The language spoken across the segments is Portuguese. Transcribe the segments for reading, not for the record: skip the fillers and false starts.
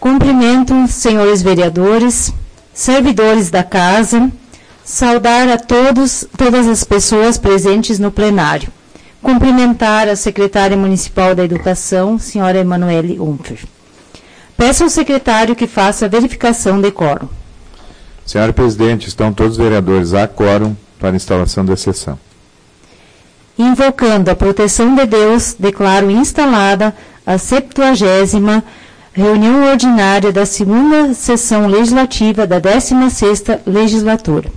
Cumprimento, senhores vereadores, servidores da casa, saudar a todas as pessoas presentes no plenário. Cumprimentar a secretária municipal da Educação, senhora Emanuele Umfer. Peço ao secretário que faça a verificação de quórum. Senhora presidente, estão todos os vereadores a quórum para a instalação da sessão. Invocando a proteção de Deus, declaro instalada a 70ª reunião ordinária da segunda sessão legislativa da 16ª legislatura.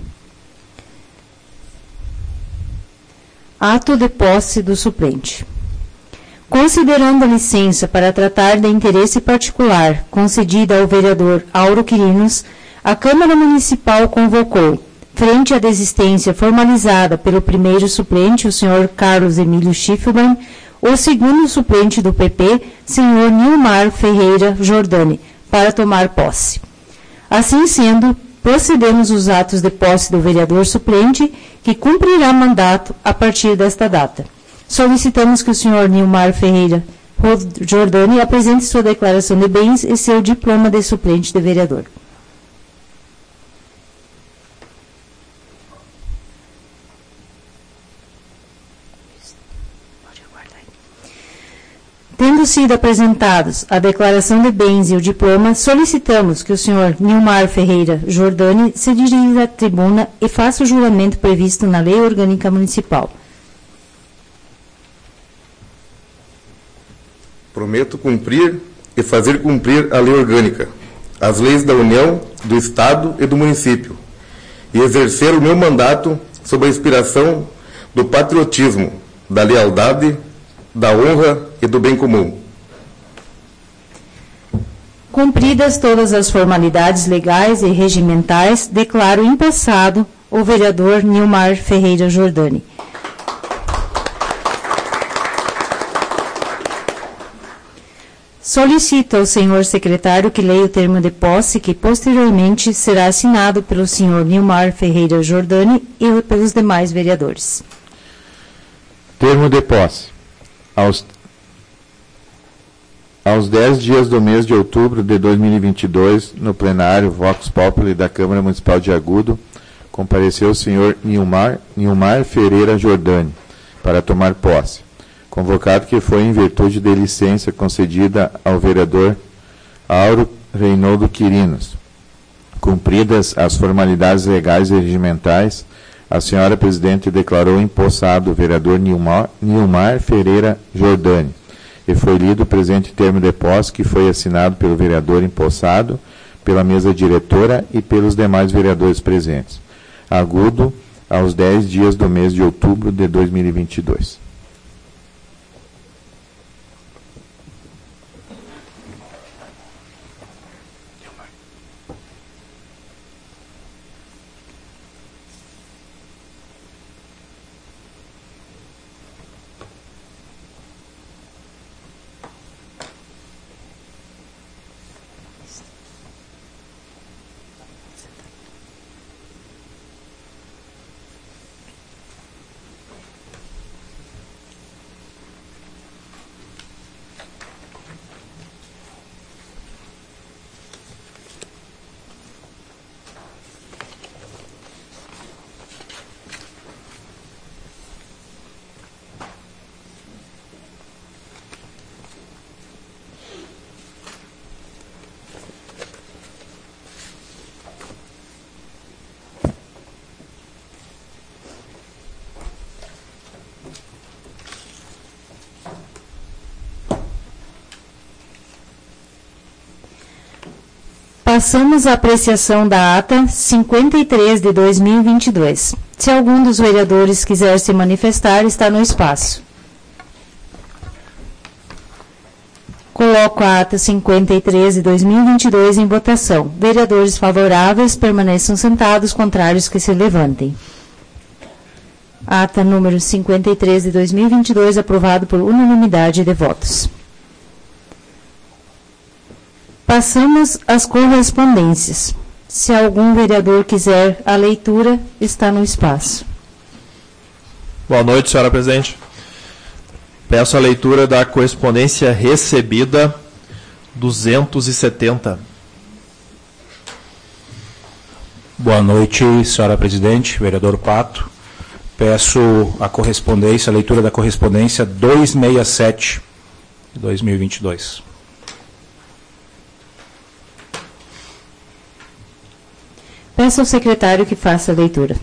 Ato de posse do suplente. Considerando a licença para tratar de interesse particular concedida ao vereador Auro Quirinos, a Câmara Municipal convocou, frente à desistência formalizada pelo primeiro suplente, o senhor Carlos Emílio Schiffelbein, o segundo suplente do PP, senhor Nilmar Ferreira Jordani, para tomar posse. Assim sendo, procedemos os atos de posse do vereador suplente, que cumprirá mandato a partir desta data. Solicitamos que o senhor Nilmar Ferreira Jordani apresente sua declaração de bens e seu diploma de suplente de vereador. Tendo sido apresentados a declaração de bens e o diploma, solicitamos que o senhor Nilmar Ferreira Jordani se dirija à tribuna e faça o juramento previsto na Lei Orgânica Municipal. Prometo cumprir e fazer cumprir a Lei Orgânica, as leis da União, do Estado e do município, e exercer o meu mandato sob a inspiração do patriotismo, da lealdade, da honra e do bem comum. Cumpridas todas as formalidades legais e regimentais, declaro empossado o vereador Nilmar Ferreira Jordani. Solicito ao senhor secretário que leia o termo de posse, que posteriormente será assinado pelo senhor Nilmar Ferreira Jordani e pelos demais vereadores. Termo de posse. Aos 10 dias do mês de outubro de 2022, no plenário Vox Populi da Câmara Municipal de Agudo, compareceu o senhor Nilmar Ferreira Jordani para tomar posse, convocado que foi em virtude de licença concedida ao vereador Auro Reinaldo Quirinos. Cumpridas as formalidades legais e regimentais, a senhora presidente declarou empossado o vereador Nilmar Ferreira Jordani e foi lido o presente termo de posse, que foi assinado pelo vereador empossado, pela mesa diretora e pelos demais vereadores presentes. Agudo, aos 10 dias do mês de outubro de 2022. Passamos à apreciação da ata 53 de 2022. Se algum dos vereadores quiser se manifestar, está no espaço. Coloco a ata 53 de 2022 em votação. Vereadores favoráveis permaneçam sentados, contrários que se levantem. Ata número 53 de 2022, aprovado por unanimidade de votos. Passamos às correspondências. Se algum vereador quiser a leitura, está no espaço. Boa noite, senhora presidente. Peço a leitura da correspondência recebida 270. Boa noite, senhora presidente, vereador Pato. Peço a correspondência, a leitura da correspondência 267 de 2022. Peço ao secretário que faça a leitura.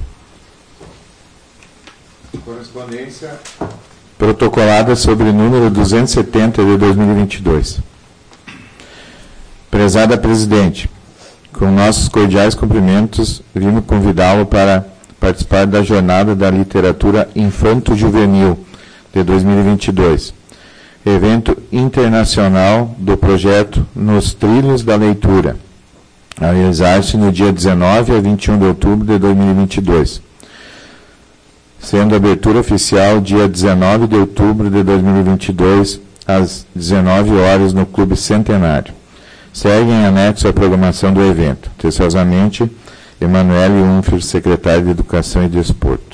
Correspondência protocolada sobre o número 270 de 2022. Prezada presidente, com nossos cordiais cumprimentos, vimos convidá-lo para participar da Jornada da Literatura Infanto-Juvenil de 2022, evento internacional do projeto Nos Trilhos da Leitura, a realizar-se no dia 19 a 21 de outubro de 2022, sendo a abertura oficial dia 19 de outubro de 2022, às 19 horas no Clube Centenário. Segue em anexo a programação do evento. Atenciosamente, Emanuele Unfer, secretário de Educação e Desporto.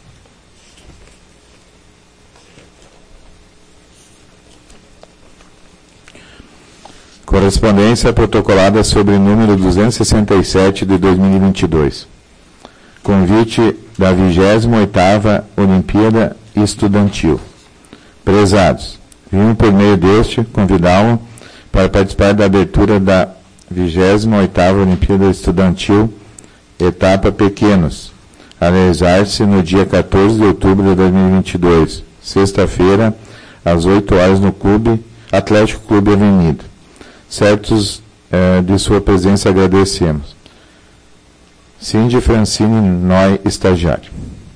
Correspondência protocolada sobre o número 267 de 2022. Convite da 28ª Olimpíada Estudantil. Prezados, vimos por meio deste convidá-lo para participar da abertura da 28ª Olimpíada Estudantil, etapa Pequenos, a realizar-se no dia 14 de outubro de 2022, sexta-feira, às 8 horas no Clube Atlético Clube Avenida. Certos de sua presença agradecemos. Cindy Francine Noy, estagiário.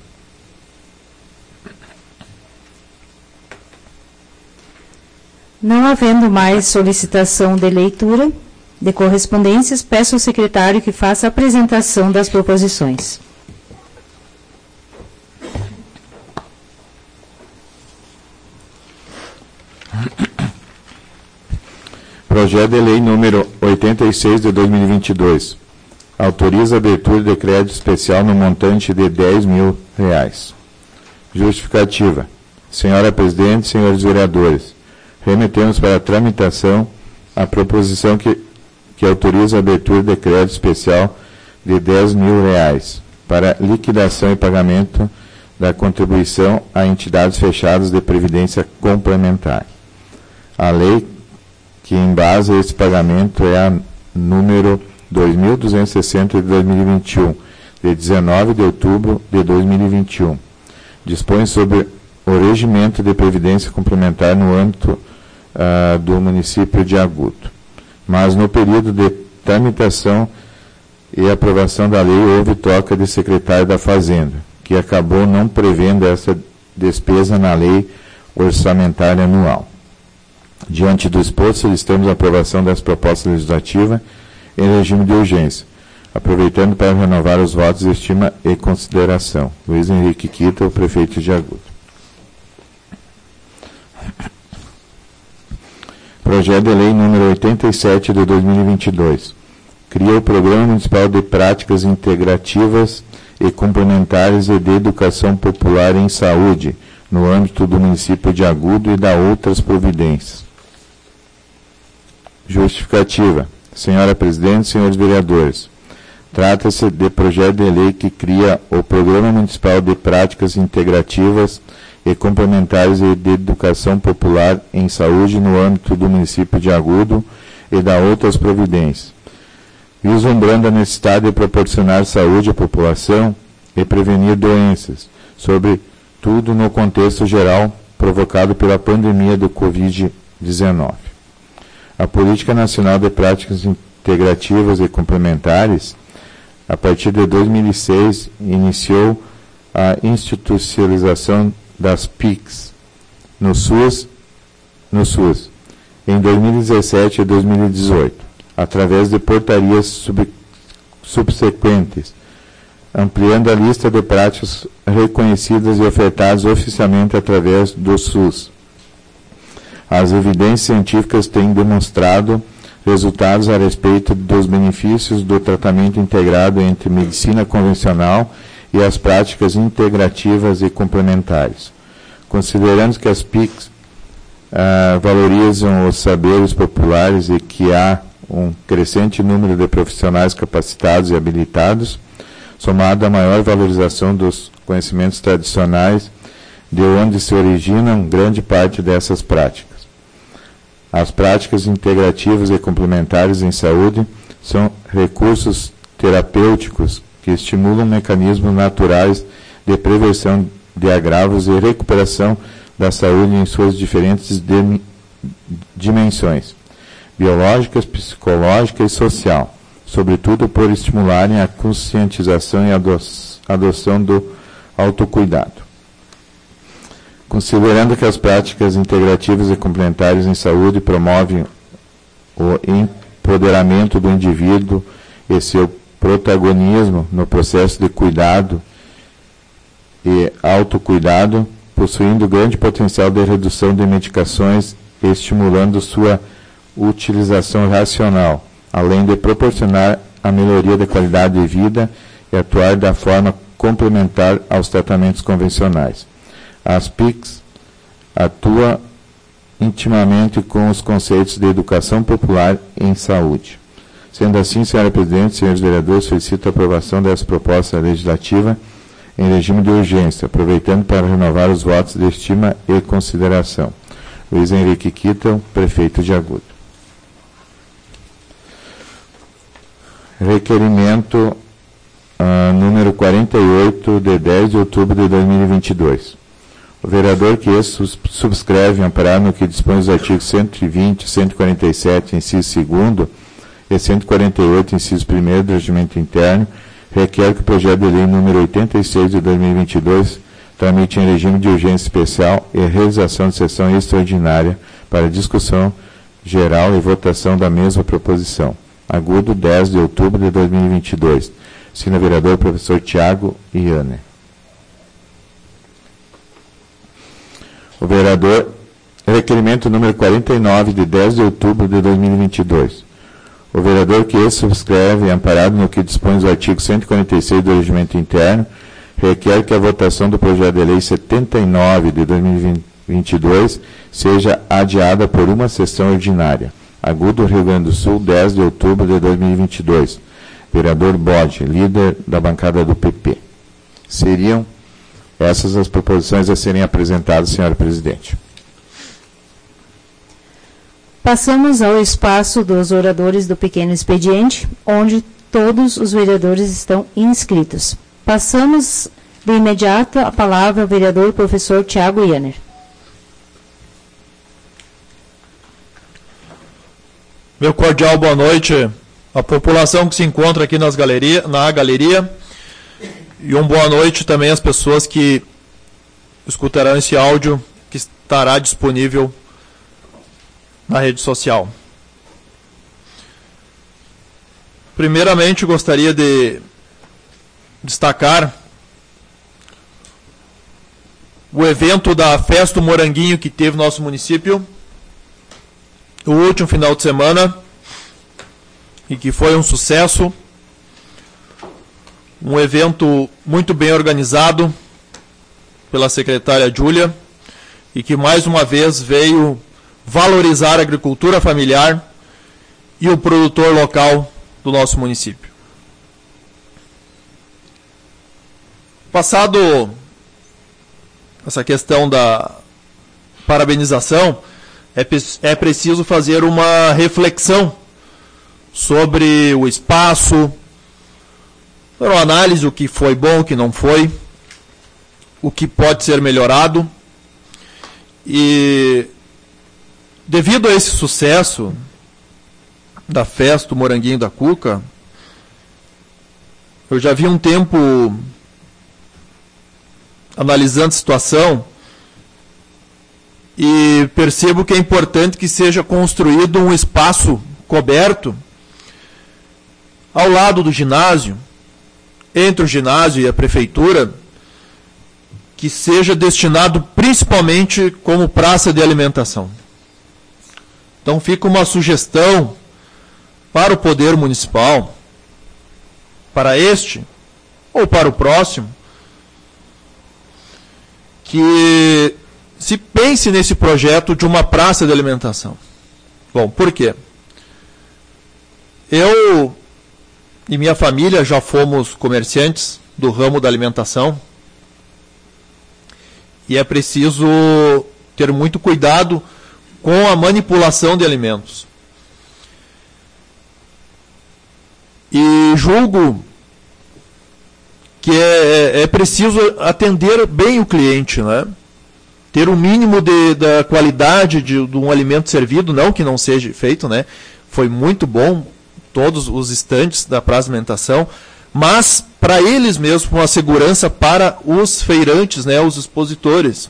Não havendo mais solicitação de leitura de correspondências, peço ao secretário que faça a apresentação das proposições. Projeto de Lei número 86 de 2022. Autoriza a abertura de crédito especial no montante de R$10.000. Justificativa. Senhora Presidente, senhores vereadores, remetemos para tramitação a proposição que autoriza a abertura de crédito especial de R$10.000 para liquidação e pagamento da contribuição a entidades fechadas de previdência complementar. A lei que embasa esse pagamento é a número 2.260 de 2021, de 19 de outubro de 2021. Dispõe sobre o regimento de previdência complementar no âmbito do município de Agudo. Mas no período de tramitação e aprovação da lei houve troca de secretário da Fazenda, que acabou não prevendo essa despesa na lei orçamentária anual. Diante do exposto, solicitamos a aprovação das propostas legislativas em regime de urgência, aproveitando para renovar os votos de estima e consideração. Luiz Henrique Kita, o prefeito de Agudo. Projeto de Lei número 87 de 2022. Cria o Programa Municipal de Práticas Integrativas e Complementares e de Educação Popular em Saúde, no âmbito do município de Agudo e da outras providências. Justificativa. Senhora Presidente, senhores vereadores, trata-se de projeto de lei que cria o Programa Municipal de Práticas Integrativas e Complementares e de Educação Popular em Saúde no âmbito do município de Agudo e da outras providências, vislumbrando a necessidade de proporcionar saúde à população e prevenir doenças, sobretudo no contexto geral provocado pela pandemia do Covid-19. A Política Nacional de Práticas Integrativas e Complementares, a partir de 2006, iniciou a institucionalização das PICs no SUS em 2017 e 2018, através de portarias subsequentes, ampliando a lista de práticas reconhecidas e ofertadas oficialmente através do SUS. As evidências científicas têm demonstrado resultados a respeito dos benefícios do tratamento integrado entre medicina convencional e as práticas integrativas e complementares. Considerando que as PICs valorizam os saberes populares e que há um crescente número de profissionais capacitados e habilitados, somado à maior valorização dos conhecimentos tradicionais, de onde se originam grande parte dessas práticas. As práticas integrativas e complementares em saúde são recursos terapêuticos que estimulam mecanismos naturais de prevenção de agravos e recuperação da saúde em suas diferentes dimensões, biológicas, psicológica e social, sobretudo por estimularem a conscientização e a adoção do autocuidado. Considerando que as práticas integrativas e complementares em saúde promovem o empoderamento do indivíduo e seu protagonismo no processo de cuidado e autocuidado, possuindo grande potencial de redução de medicações e estimulando sua utilização racional, além de proporcionar a melhoria da qualidade de vida e atuar da forma complementar aos tratamentos convencionais. As PICs atuam intimamente com os conceitos de educação popular em saúde. Sendo assim, senhora presidente, senhores vereadores, solicito a aprovação dessa proposta legislativa em regime de urgência, aproveitando para renovar os votos de estima e consideração. Luiz Henrique Kittel, prefeito de Agudo. Requerimento número 48, de 10 de outubro de 2022. O vereador que subscreve, amparado no que dispõe os artigos 120, 147, inciso 2º, e 148, inciso 1º do Regimento Interno, requer que o projeto de lei número 86 de 2022 tramite em regime de urgência especial e realização de sessão extraordinária para discussão geral e votação da mesma proposição. Agudo, 10 de outubro de 2022. Assina vereador professor Tiago Iane. O vereador, requerimento número 49, de 10 de outubro de 2022. O vereador que subscreve, amparado no que dispõe os artigos 146 do Regimento Interno, requer que a votação do projeto de lei 79 de 2022 seja adiada por uma sessão ordinária. Agudo, Rio Grande do Sul, 10 de outubro de 2022. Vereador Bode, líder da bancada do PP. Seriam essas as proposições a serem apresentadas, senhora presidente. Passamos ao espaço dos oradores do pequeno expediente, onde todos os vereadores estão inscritos. Passamos de imediato a palavra ao vereador professor Tiago Iane. Meu cordial boa noite à população que se encontra aqui na galeria e boa noite também às pessoas que escutarão esse áudio que estará disponível na rede social. Primeiramente, gostaria de destacar o evento da Festa do Moranguinho que teve no nosso município o último final de semana e que foi um sucesso, um evento muito bem organizado pela secretária Júlia e que mais uma vez veio valorizar a agricultura familiar e o produtor local do nosso município. Passado essa questão da parabenização, é preciso fazer uma reflexão sobre o espaço, uma análise do que foi bom, o que não foi, o que pode ser melhorado. E devido a esse sucesso da festa do Moranguinho da Cuca, eu já vi um tempo analisando a situação e percebo que é importante que seja construído um espaço coberto ao lado do ginásio, entre o ginásio e a prefeitura, que seja destinado principalmente como praça de alimentação. Então fica uma sugestão para o Poder Municipal, para este ou para o próximo, que se pense nesse projeto de uma praça de alimentação. Bom, por quê? Eu e minha família já fomos comerciantes do ramo da alimentação e é preciso ter muito cuidado com a manipulação de alimentos. E julgo que é preciso atender bem o cliente, né? Ter o mínimo da qualidade de um alimento servido, não que não seja feito, né? Foi muito bom todos os estantes da praça de alimentação, mas para eles mesmos, uma segurança para os feirantes, né, os expositores.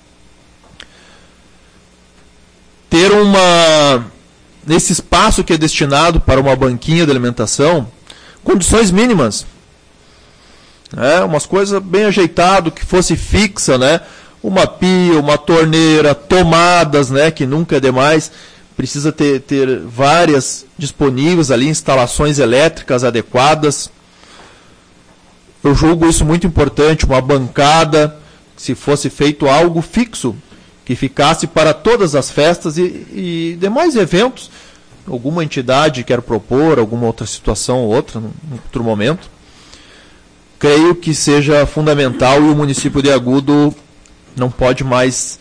Ter nesse espaço que é destinado para uma banquinha de alimentação, condições mínimas. Umas coisas bem ajeitado, que fosse fixa, né? Uma pia, uma torneira, tomadas, né? Que nunca é demais. Precisa ter várias disponíveis ali, instalações elétricas adequadas. Eu julgo isso muito importante, uma bancada, se fosse feito algo fixo, que ficasse para todas as festas e demais eventos. Alguma entidade quer propor, alguma outra situação ou outra, num outro momento. Creio que seja fundamental e o município de Agudo não pode mais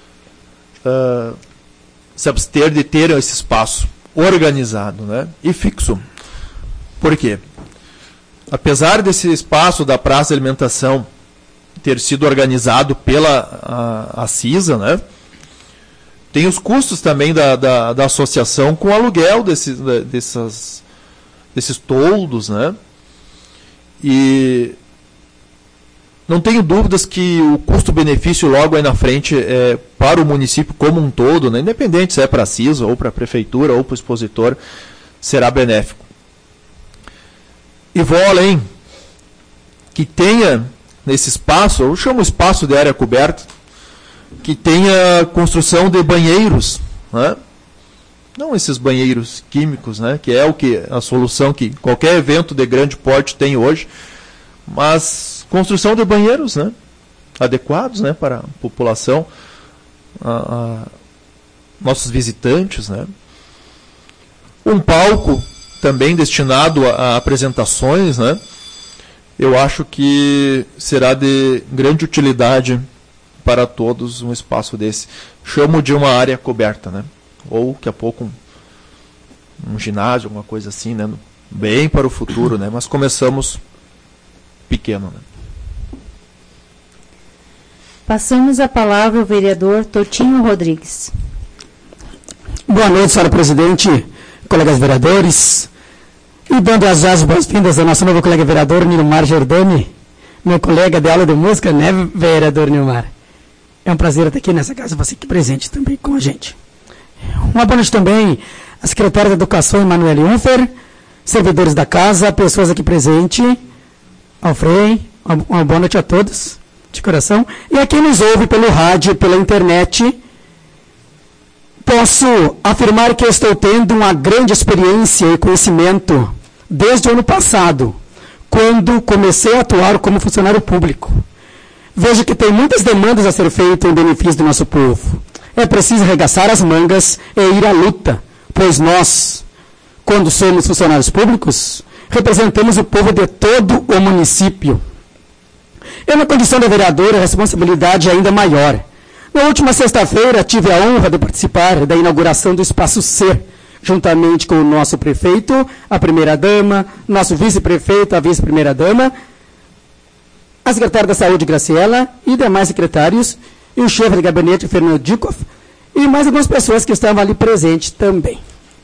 se abster de ter esse espaço organizado, né, e fixo. Por quê? Apesar desse espaço da praça de alimentação ter sido organizado pela a CISA, né, tem os custos também da associação com o aluguel desses toldos, né, e não tenho dúvidas que o custo-benefício logo aí na frente para o município como um todo, né, independente se é para a CISA ou para a prefeitura ou para o expositor, será benéfico. E vou além, que tenha nesse espaço, eu chamo espaço de área coberta, que tenha construção de banheiros, né? Não esses banheiros químicos, né, que é a solução que qualquer evento de grande porte tem hoje, mas construção de banheiros, né, adequados, né, para a população, nossos visitantes, né. Um palco também destinado a apresentações, né. Eu acho que será de grande utilidade para todos um espaço desse. Chamo de uma área coberta, né, ou daqui a pouco um ginásio, alguma coisa assim, né, bem para o futuro, né, mas começamos pequeno, né. Passamos a palavra ao vereador Totinho Rodrigues. Boa noite, senhora presidente, colegas vereadores, e dando as boas-vindas ao nosso novo colega vereador, Nilmar Giordani, meu colega de aula de música, né, vereador Nilmar? É um prazer estar aqui nessa casa, você aqui presente também com a gente. Uma boa noite também à secretária de Educação, Emanuele Unfer, servidores da casa, pessoas aqui presentes, ao Frei, uma boa noite a todos, de coração. E a quem nos ouve pelo rádio, pela internet, posso afirmar que estou tendo uma grande experiência e conhecimento desde o ano passado, quando comecei a atuar como funcionário público. Vejo que tem muitas demandas a ser feitas em benefício do nosso povo. É preciso arregaçar as mangas e ir à luta, pois nós, quando somos funcionários públicos, representamos o povo de todo o município. Eu, na condição de vereador, a responsabilidade é ainda maior. Na última sexta-feira, tive a honra de participar da inauguração do Espaço Ser, juntamente com o nosso prefeito, a primeira-dama, nosso vice-prefeito, a vice-primeira-dama, a secretária da Saúde, Graciela, e demais secretários, e o chefe de gabinete, Fernando Dikoff, e mais algumas pessoas que estavam ali presentes também.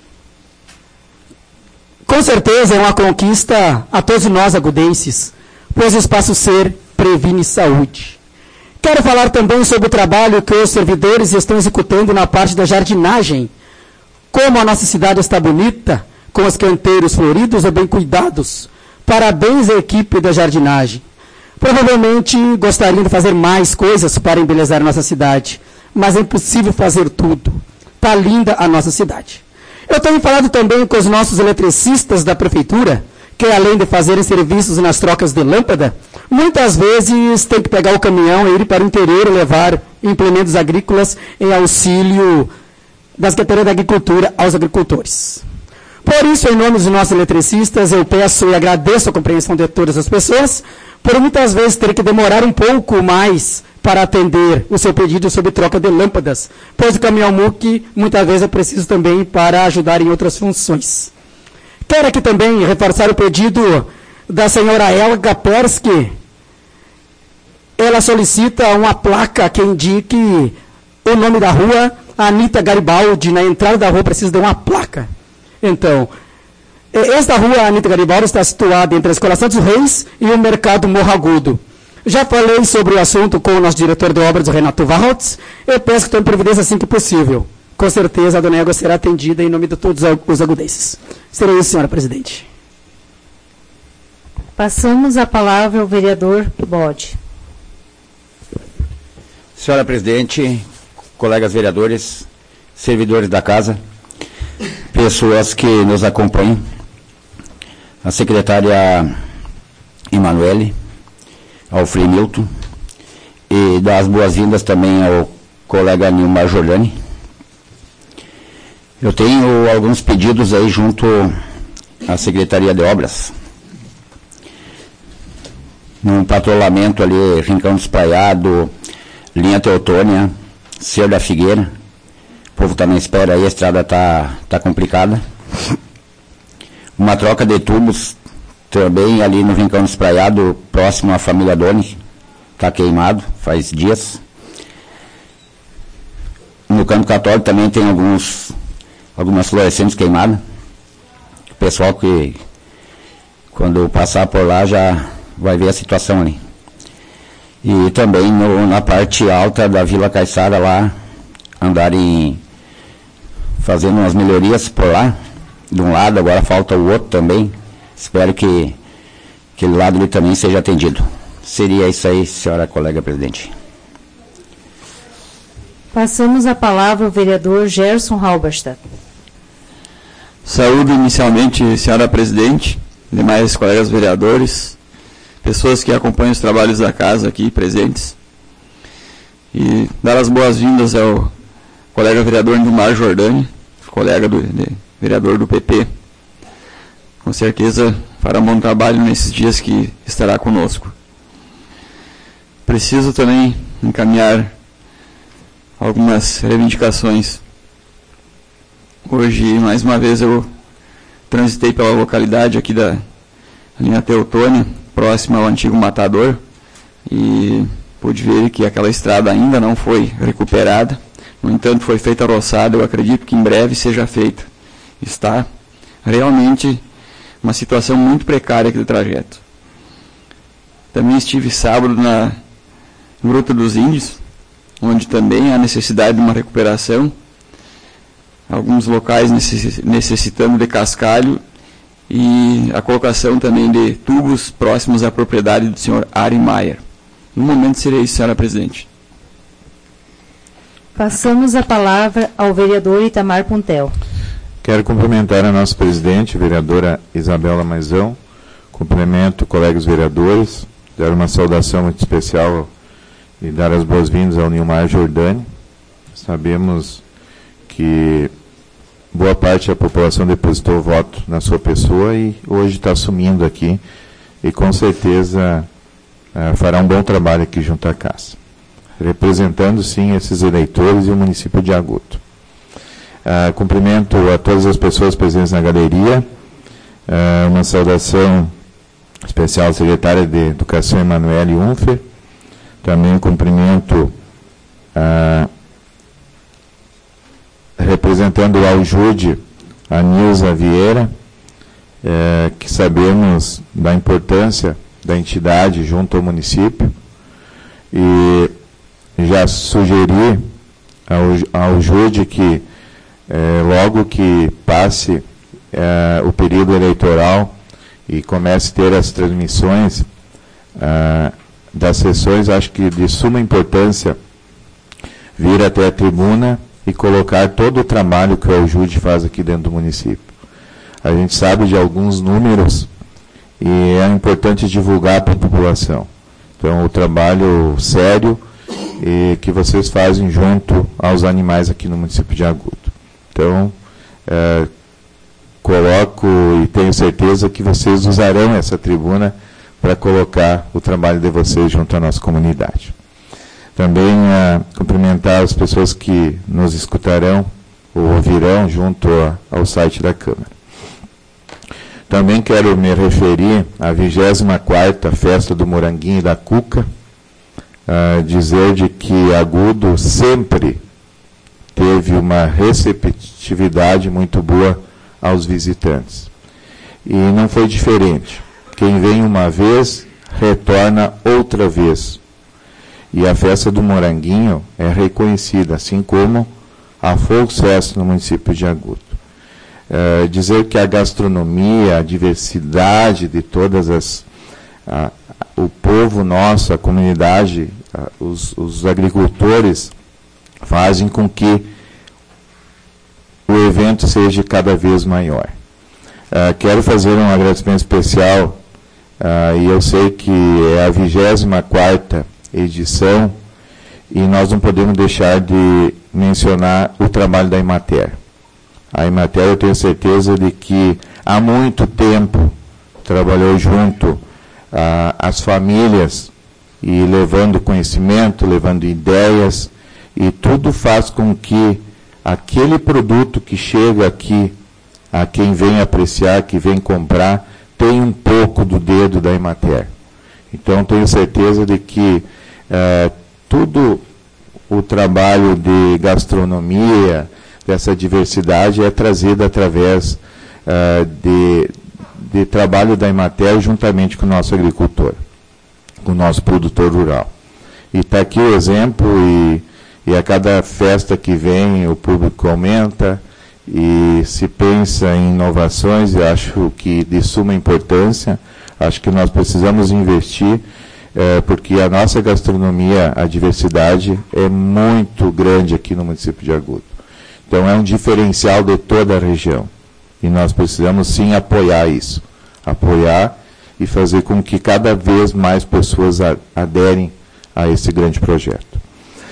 Com certeza é uma conquista a todos nós agudenses, pois o Espaço Ser previne saúde. Quero falar também sobre o trabalho que os servidores estão executando na parte da jardinagem. Como a nossa cidade está bonita, com os canteiros floridos e bem cuidados. Parabéns à equipe da jardinagem. Provavelmente gostariam de fazer mais coisas para embelezar a nossa cidade, mas é impossível fazer tudo. Está linda a nossa cidade. Eu tenho falado também com os nossos eletricistas da prefeitura, que além de fazerem serviços nas trocas de lâmpada, muitas vezes tem que pegar o caminhão e ir para o interior e levar implementos agrícolas em auxílio da Secretaria da Agricultura aos agricultores. Por isso, em nome dos nossos eletricistas, eu peço e agradeço a compreensão de todas as pessoas, por muitas vezes ter que demorar um pouco mais para atender o seu pedido sobre troca de lâmpadas, pois o caminhão MUC muitas vezes é preciso também para ajudar em outras funções. Quero aqui também reforçar o pedido da senhora Elga Persky. Ela solicita uma placa que indique o nome da rua Anita Garibaldi. Na entrada da rua precisa de uma placa. Então, esta rua Anita Garibaldi está situada entre a Escola Santos Reis e o Mercado Morro Agudo. Já falei sobre o assunto com o nosso diretor de obras, Renato Varrotz. Eu peço que tome providência assim que possível. Com certeza a dona Elga será atendida em nome de todos os agudenses. Será isso, senhora presidente. Passamos a palavra ao vereador Bode. Senhora presidente, colegas vereadores, servidores da casa, pessoas que nos acompanham, a secretária Emanuele, ao Frei Milton, e dar as boas-vindas também ao colega Nilmar Jordani. Eu tenho alguns pedidos aí junto à Secretaria de Obras. Num patrulhamento ali, Rincão do Espraiado, Linha Teutônia, Cerro da Figueira. O povo também espera aí, a estrada tá complicada. Uma troca de tubos também ali no Rincão do Espraiado, próximo à família Doni. Está queimado, faz dias. No Canto Católico também tem algumas fluorescentes queimadas. O pessoal que, quando passar por lá, já vai ver a situação ali. E também na parte alta da Vila Caiçara lá, andarem fazendo umas melhorias por lá, de um lado, agora falta o outro também. Espero que aquele lado ali também seja atendido. Seria isso aí, senhora colega presidente. Passamos a palavra ao vereador Gerson Halberstadt. Saúdo inicialmente, senhora presidente, demais colegas vereadores, pessoas que acompanham os trabalhos da casa aqui presentes, e dar as boas-vindas ao colega vereador Nilmar Jordani, colega vereador do PP. Com certeza fará um bom trabalho nesses dias que estará conosco. Preciso também encaminhar algumas reivindicações. Hoje, mais uma vez, eu transitei pela localidade aqui da linha Teutônia, próxima ao antigo Matador, e pude ver que aquela estrada ainda não foi recuperada. No entanto, foi feita a roçada, eu acredito que em breve seja feita. Está realmente uma situação muito precária aqui do trajeto. Também estive sábado na Gruta dos Índios, onde também há necessidade de uma recuperação. Alguns locais necessitando de cascalho e a colocação também de tubos próximos à propriedade do senhor Ari Maier. No momento serei isso, senhora presidente. Passamos a palavra ao vereador Itamar Puntel. Quero cumprimentar a nossa presidente, vereadora Isabela Maisão. Cumprimento colegas vereadores, dar uma saudação muito especial e dar as boas-vindas ao Nilmar Jordani. Sabemos que boa parte da população depositou voto na sua pessoa e hoje está assumindo aqui e com certeza fará um bom trabalho aqui junto à casa, representando sim esses eleitores e o município de Agudo. Cumprimento a todas as pessoas presentes na galeria, uma saudação especial à secretária de Educação, Emanuele Unfer. Também cumprimento representando o Aljude, a Nilza Vieira, que sabemos da importância da entidade junto ao município, e já sugeri ao Aljude que logo que passe o período eleitoral e comece a ter as transmissões das sessões, acho que de suma importância vir até a tribuna e colocar todo o trabalho que o Aljude faz aqui dentro do município. A gente sabe de alguns números e é importante divulgar para a população. Então, o trabalho sério que vocês fazem junto aos animais aqui no município de Agudo. Então, coloco e tenho certeza que vocês usarão essa tribuna para colocar o trabalho de vocês junto à nossa comunidade. Também cumprimentar as pessoas que nos escutarão ou ouvirão junto ao site da Câmara. Também quero me referir à 24ª Festa do Moranguinho e da Cuca, dizer de que Agudo sempre teve uma receptividade muito boa aos visitantes. E não foi diferente. Quem vem uma vez, retorna outra vez. E a festa do Moranguinho é reconhecida, assim como a Volksfest no município de Agudo. Dizer que a gastronomia, a diversidade de todas o povo nosso, a comunidade, os agricultores, fazem com que o evento seja cada vez maior. Quero fazer um agradecimento especial, e eu sei que é a 24ª edição, e nós não podemos deixar de mencionar o trabalho da Emater. A Emater, eu tenho certeza de que há muito tempo trabalhou junto às famílias e levando conhecimento, levando ideias, e tudo faz com que aquele produto que chega aqui, a quem vem apreciar, que vem comprar, tenha um pouco do dedo da Emater. Então, tenho certeza de que tudo o trabalho de gastronomia, dessa diversidade, é trazido através de trabalho da Emater juntamente com o nosso agricultor, com o nosso produtor rural. E está aqui o exemplo, e a cada festa que vem o público aumenta, e se pensa em inovações, eu acho que de suma importância, acho que nós precisamos investir, porque a nossa gastronomia, a diversidade é muito grande aqui no município de Agudo. Então é um diferencial de toda a região. E nós precisamos sim apoiar isso. Apoiar e fazer com que cada vez mais pessoas aderem a esse grande projeto.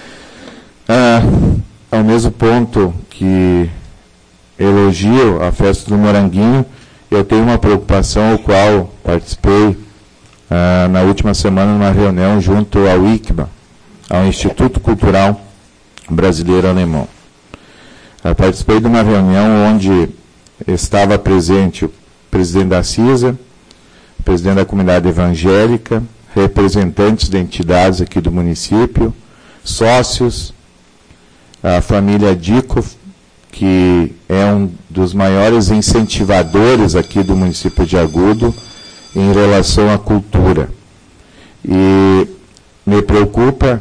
Ao mesmo ponto que elogio a festa do Moranguinho, eu tenho uma preocupação, ao qual participei na última semana numa reunião junto ao ICMA, ao Instituto Cultural Brasileiro Alemão. Participei de uma reunião onde estava presente o presidente da CISA, o presidente da comunidade evangélica, representantes de entidades aqui do município, sócios, a família Dikov, que é um dos maiores incentivadores aqui do município de Agudo em relação à cultura. E me preocupa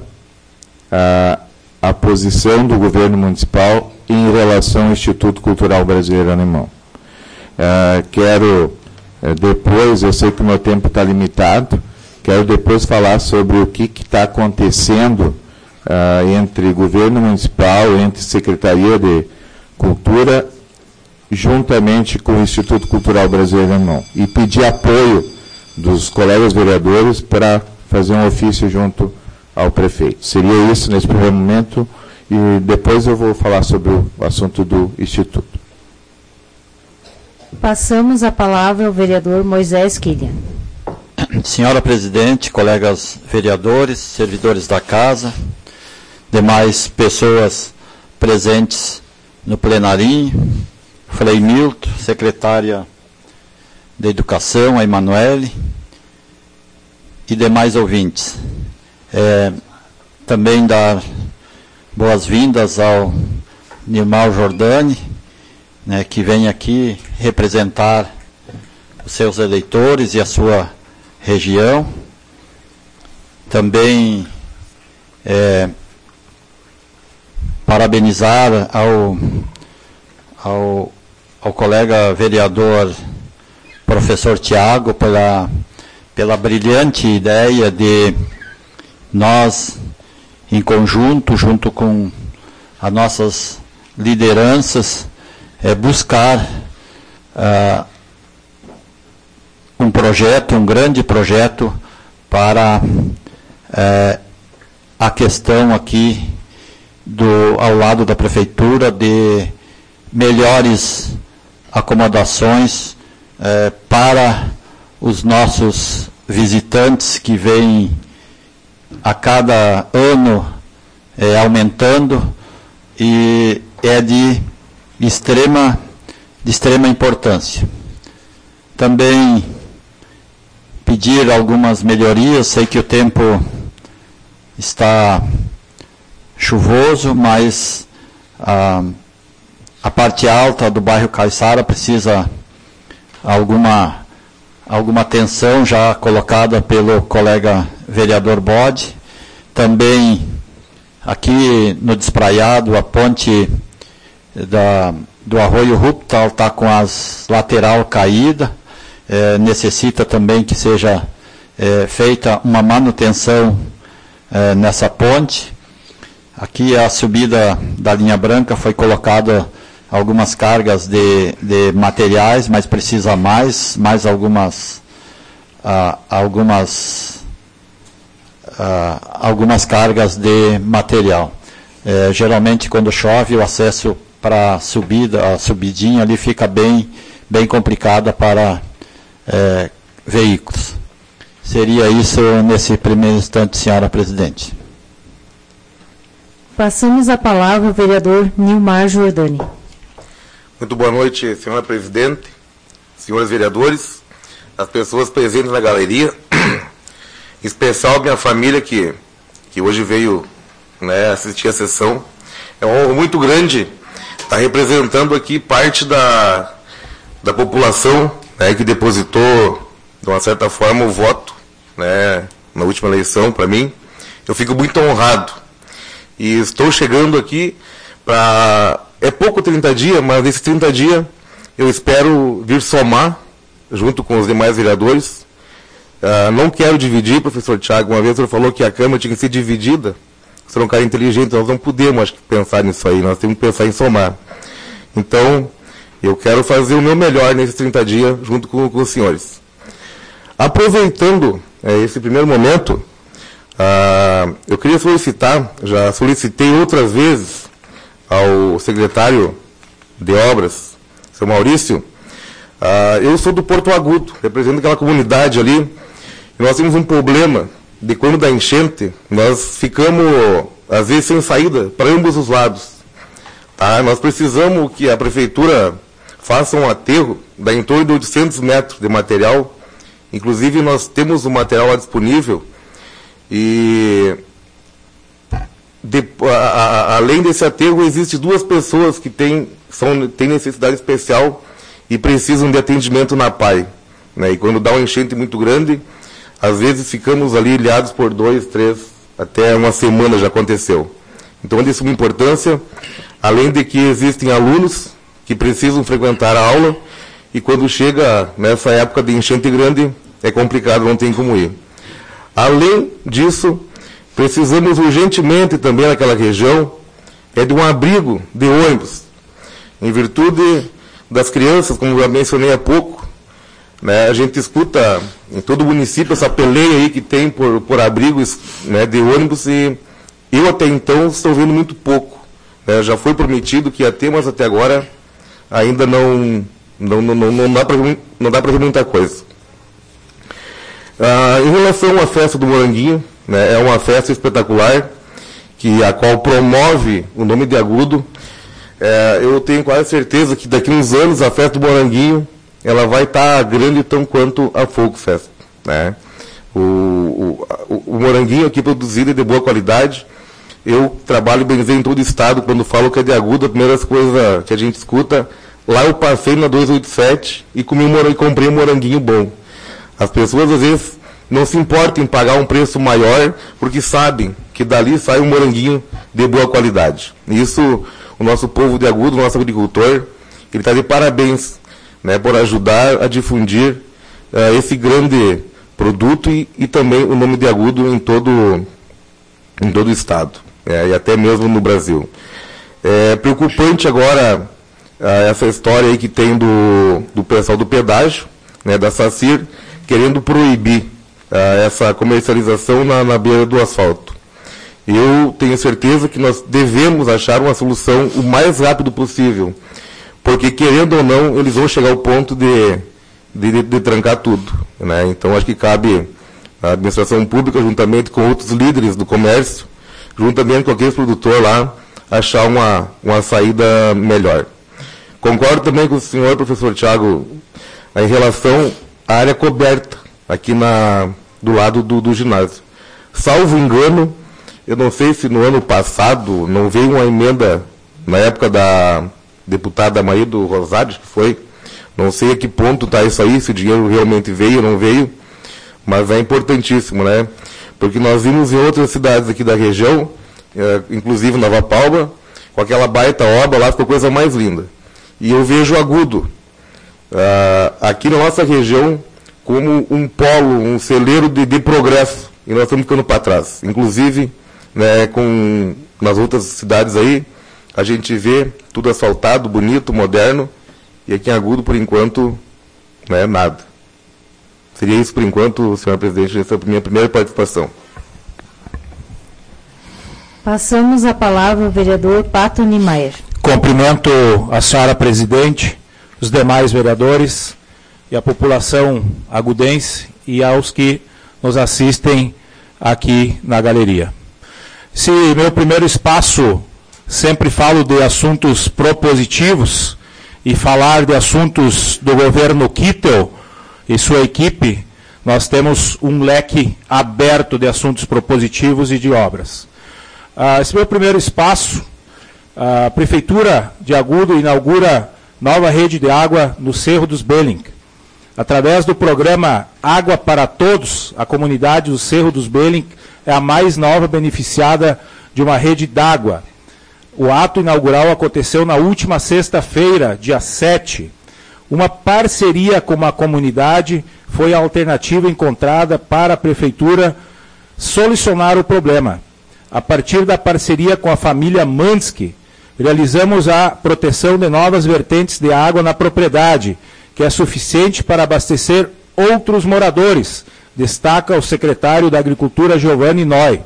a posição do governo municipal em relação ao Instituto Cultural Brasileiro Alemão. Quero depois, eu sei que o meu tempo está limitado, quero depois falar sobre o que está acontecendo entre governo municipal, entre Secretaria de Cultura, juntamente com o Instituto Cultural Brasileiro Alemão, e pedir apoio dos colegas vereadores para fazer um ofício junto ao prefeito. Seria isso nesse primeiro momento, e depois eu vou falar sobre o assunto do Instituto. Passamos a palavra ao vereador Moisés Killian. Senhora Presidente, colegas vereadores, servidores da Casa, demais pessoas presentes no plenarinho, Frei Milton, secretária de Educação, a Emanuele, e demais ouvintes. Também dar boas-vindas ao Nilmar Jordani, né, que vem aqui representar os seus eleitores e a sua região. Também parabenizar ao colega vereador professor Tiago pela brilhante ideia de nós, em conjunto, junto com as nossas lideranças, buscar um projeto, um grande projeto para a questão aqui ao lado da prefeitura de melhores acomodações para os nossos visitantes que vêm a cada ano aumentando, e é de extrema importância. Também pedir algumas melhorias. Sei que o tempo está chuvoso, mas a parte alta do bairro Caiçara precisa alguma atenção, já colocada pelo colega vereador Bode. Também aqui no Despraiado, a ponte do Arroio Ruptal está com as lateral caída, necessita também que seja feita uma manutenção nessa ponte. Aqui a subida da linha branca foi colocada algumas cargas de materiais, mas precisa mais algumas cargas de material. Geralmente quando chove o acesso para a subidinha ali fica bem complicada para veículos. Seria isso nesse primeiro instante, senhora presidente. Passamos a palavra ao vereador Nilmar Jordani. Muito boa noite, senhora presidente, senhores vereadores, as pessoas presentes na galeria, em especial minha família que hoje veio, né, assistir a sessão. É uma honra muito grande estar representando aqui parte da população, né, que depositou, de uma certa forma, o voto, né, na última eleição para mim. Eu fico muito honrado. E estou chegando aqui para... É pouco 30 dias, mas nesses 30 dias eu espero vir somar, junto com os demais vereadores. Não quero dividir, professor Thiago. Uma vez o senhor falou que a Câmara tinha que ser dividida. O senhor é um cara inteligente, nós não podemos, acho que, pensar nisso aí. Nós temos que pensar em somar. Então, eu quero fazer o meu melhor nesses 30 dias, junto com os senhores. Aproveitando esse primeiro momento, eu queria solicitar, já solicitei outras vezes ao secretário de Obras, seu Maurício. Eu sou do Porto Agudo, represento aquela comunidade ali, e nós temos um problema de quando dá enchente, nós ficamos, às vezes, sem saída para ambos os lados. Nós precisamos que a prefeitura faça um aterro, dá em torno de 800 metros de material, inclusive nós temos o material lá disponível, e além desse aterro, existem duas pessoas que têm necessidade especial e precisam de atendimento na PAI. Né? E quando dá uma enchente muito grande, às vezes ficamos ali ilhados por 2, 3, até uma semana já aconteceu. Então, é de suma importância, além de que existem alunos que precisam frequentar a aula, e quando chega nessa época de enchente grande, é complicado, não tem como ir. Além disso, precisamos urgentemente também naquela região de um abrigo de ônibus, em virtude das crianças, como eu mencionei há pouco, né, a gente escuta em todo o município essa peleia aí que tem por abrigos, né, de ônibus, e eu até então estou vendo muito pouco. Né, já foi prometido que ia ter, mas até agora ainda não dá para ver muita coisa. Em relação à festa do Moranguinho, né, é uma festa espetacular, a qual promove o nome de Agudo. Eu tenho quase certeza que daqui a uns anos a festa do Moranguinho ela vai estar grande tão quanto a Folk Fest. Né? O Moranguinho aqui produzido é de boa qualidade. Eu trabalho bem dizer em todo o estado, quando falo que é de Agudo, a primeira coisa que a gente escuta, lá eu passei na 287 e comprei um moranguinho bom. As pessoas às vezes não se importam em pagar um preço maior, porque sabem que dali sai um moranguinho de boa qualidade. Isso, o nosso povo de Agudo, o nosso agricultor, ele está de parabéns, né, por ajudar a difundir esse grande produto e também o nome de Agudo em todo o estado, e até mesmo no Brasil. É preocupante agora essa história aí que tem do pessoal do pedágio, né, da SACIR, querendo proibir essa comercialização na beira do asfalto. Eu tenho certeza que nós devemos achar uma solução o mais rápido possível, porque, querendo ou não, eles vão chegar ao ponto de trancar tudo, né? Então, acho que cabe a administração pública, juntamente com outros líderes do comércio, juntamente com aqueles produtores lá, achar uma saída melhor. Concordo também com o senhor, professor Thiago, em relação à área coberta, aqui do lado do ginásio. Salvo engano, eu não sei se no ano passado não veio uma emenda, na época da deputada Maria do Rosário, que foi, não sei a que ponto está isso aí, se o dinheiro realmente veio ou não veio, mas é importantíssimo, né? Porque nós vimos em outras cidades aqui da região, inclusive Nova Palma, com aquela baita obra lá, ficou a coisa mais linda. E eu vejo Agudo, aqui na nossa região, como um polo, um celeiro de progresso, e nós estamos ficando para trás. Inclusive, né, nas outras cidades aí, a gente vê tudo asfaltado, bonito, moderno, e aqui em Agudo, por enquanto, né, nada. Seria isso por enquanto, senhor presidente, essa é a minha primeira participação. Passamos a palavra ao vereador Pato Niemeyer. Cumprimento a senhora presidente, os demais vereadores e a população agudense e aos que nos assistem aqui na galeria. Se meu primeiro espaço, sempre falo de assuntos propositivos e falar de assuntos do governo Kittel e sua equipe, nós temos um leque aberto de assuntos propositivos e de obras. Esse meu primeiro espaço, a Prefeitura de Agudo inaugura nova rede de água no Cerro dos Belling. Através do programa Água para Todos, a comunidade do Cerro dos Belling é a mais nova beneficiada de uma rede d'água. O ato inaugural aconteceu na última sexta-feira, dia 7. Uma parceria com a comunidade foi a alternativa encontrada para a Prefeitura solucionar o problema. A partir da parceria com a família Mansky, realizamos a proteção de novas vertentes de água na propriedade, que é suficiente para abastecer outros moradores, destaca o secretário da Agricultura, Giovanni Noy.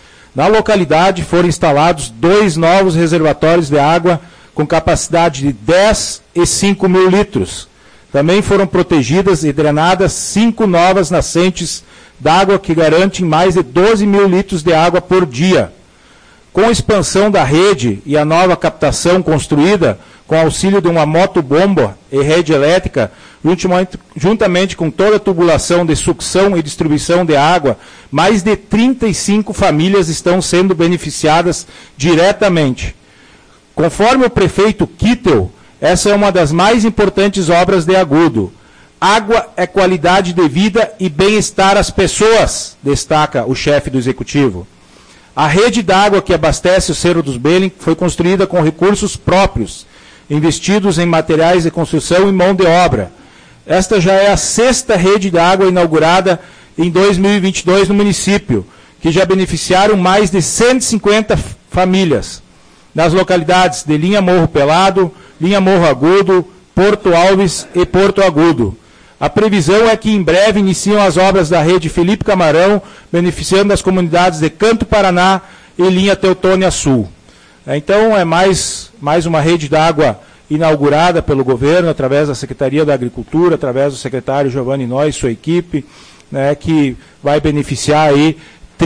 Na localidade foram instalados 2 novos reservatórios de água com capacidade de 10 e 5 mil litros. Também foram protegidas e drenadas 5 novas nascentes d'água que garantem mais de 12 mil litros de água por dia. Com a expansão da rede e a nova captação construída, com auxílio de uma motobomba e rede elétrica, juntamente com toda a tubulação de sucção e distribuição de água, mais de 35 famílias estão sendo beneficiadas diretamente. Conforme o prefeito Kittel, essa é uma das mais importantes obras de Agudo. Água é qualidade de vida e bem-estar às pessoas, destaca o chefe do executivo. A rede d'água que abastece o Cerro dos Belling foi construída com recursos próprios, investidos em materiais de construção e mão de obra. Esta já é a 6ª rede d'água inaugurada em 2022 no município, que já beneficiaram mais de 150 famílias, nas localidades de Linha Morro Pelado, Linha Morro Agudo, Porto Alves e Porto Agudo. A previsão é que em breve iniciam as obras da rede Felipe Camarão, beneficiando as comunidades de Canto Paraná e Linha Teutônia Sul. Então, é mais uma rede d'água inaugurada pelo governo, através da Secretaria da Agricultura, através do secretário Giovanni Noy e sua equipe, né, que vai beneficiar aí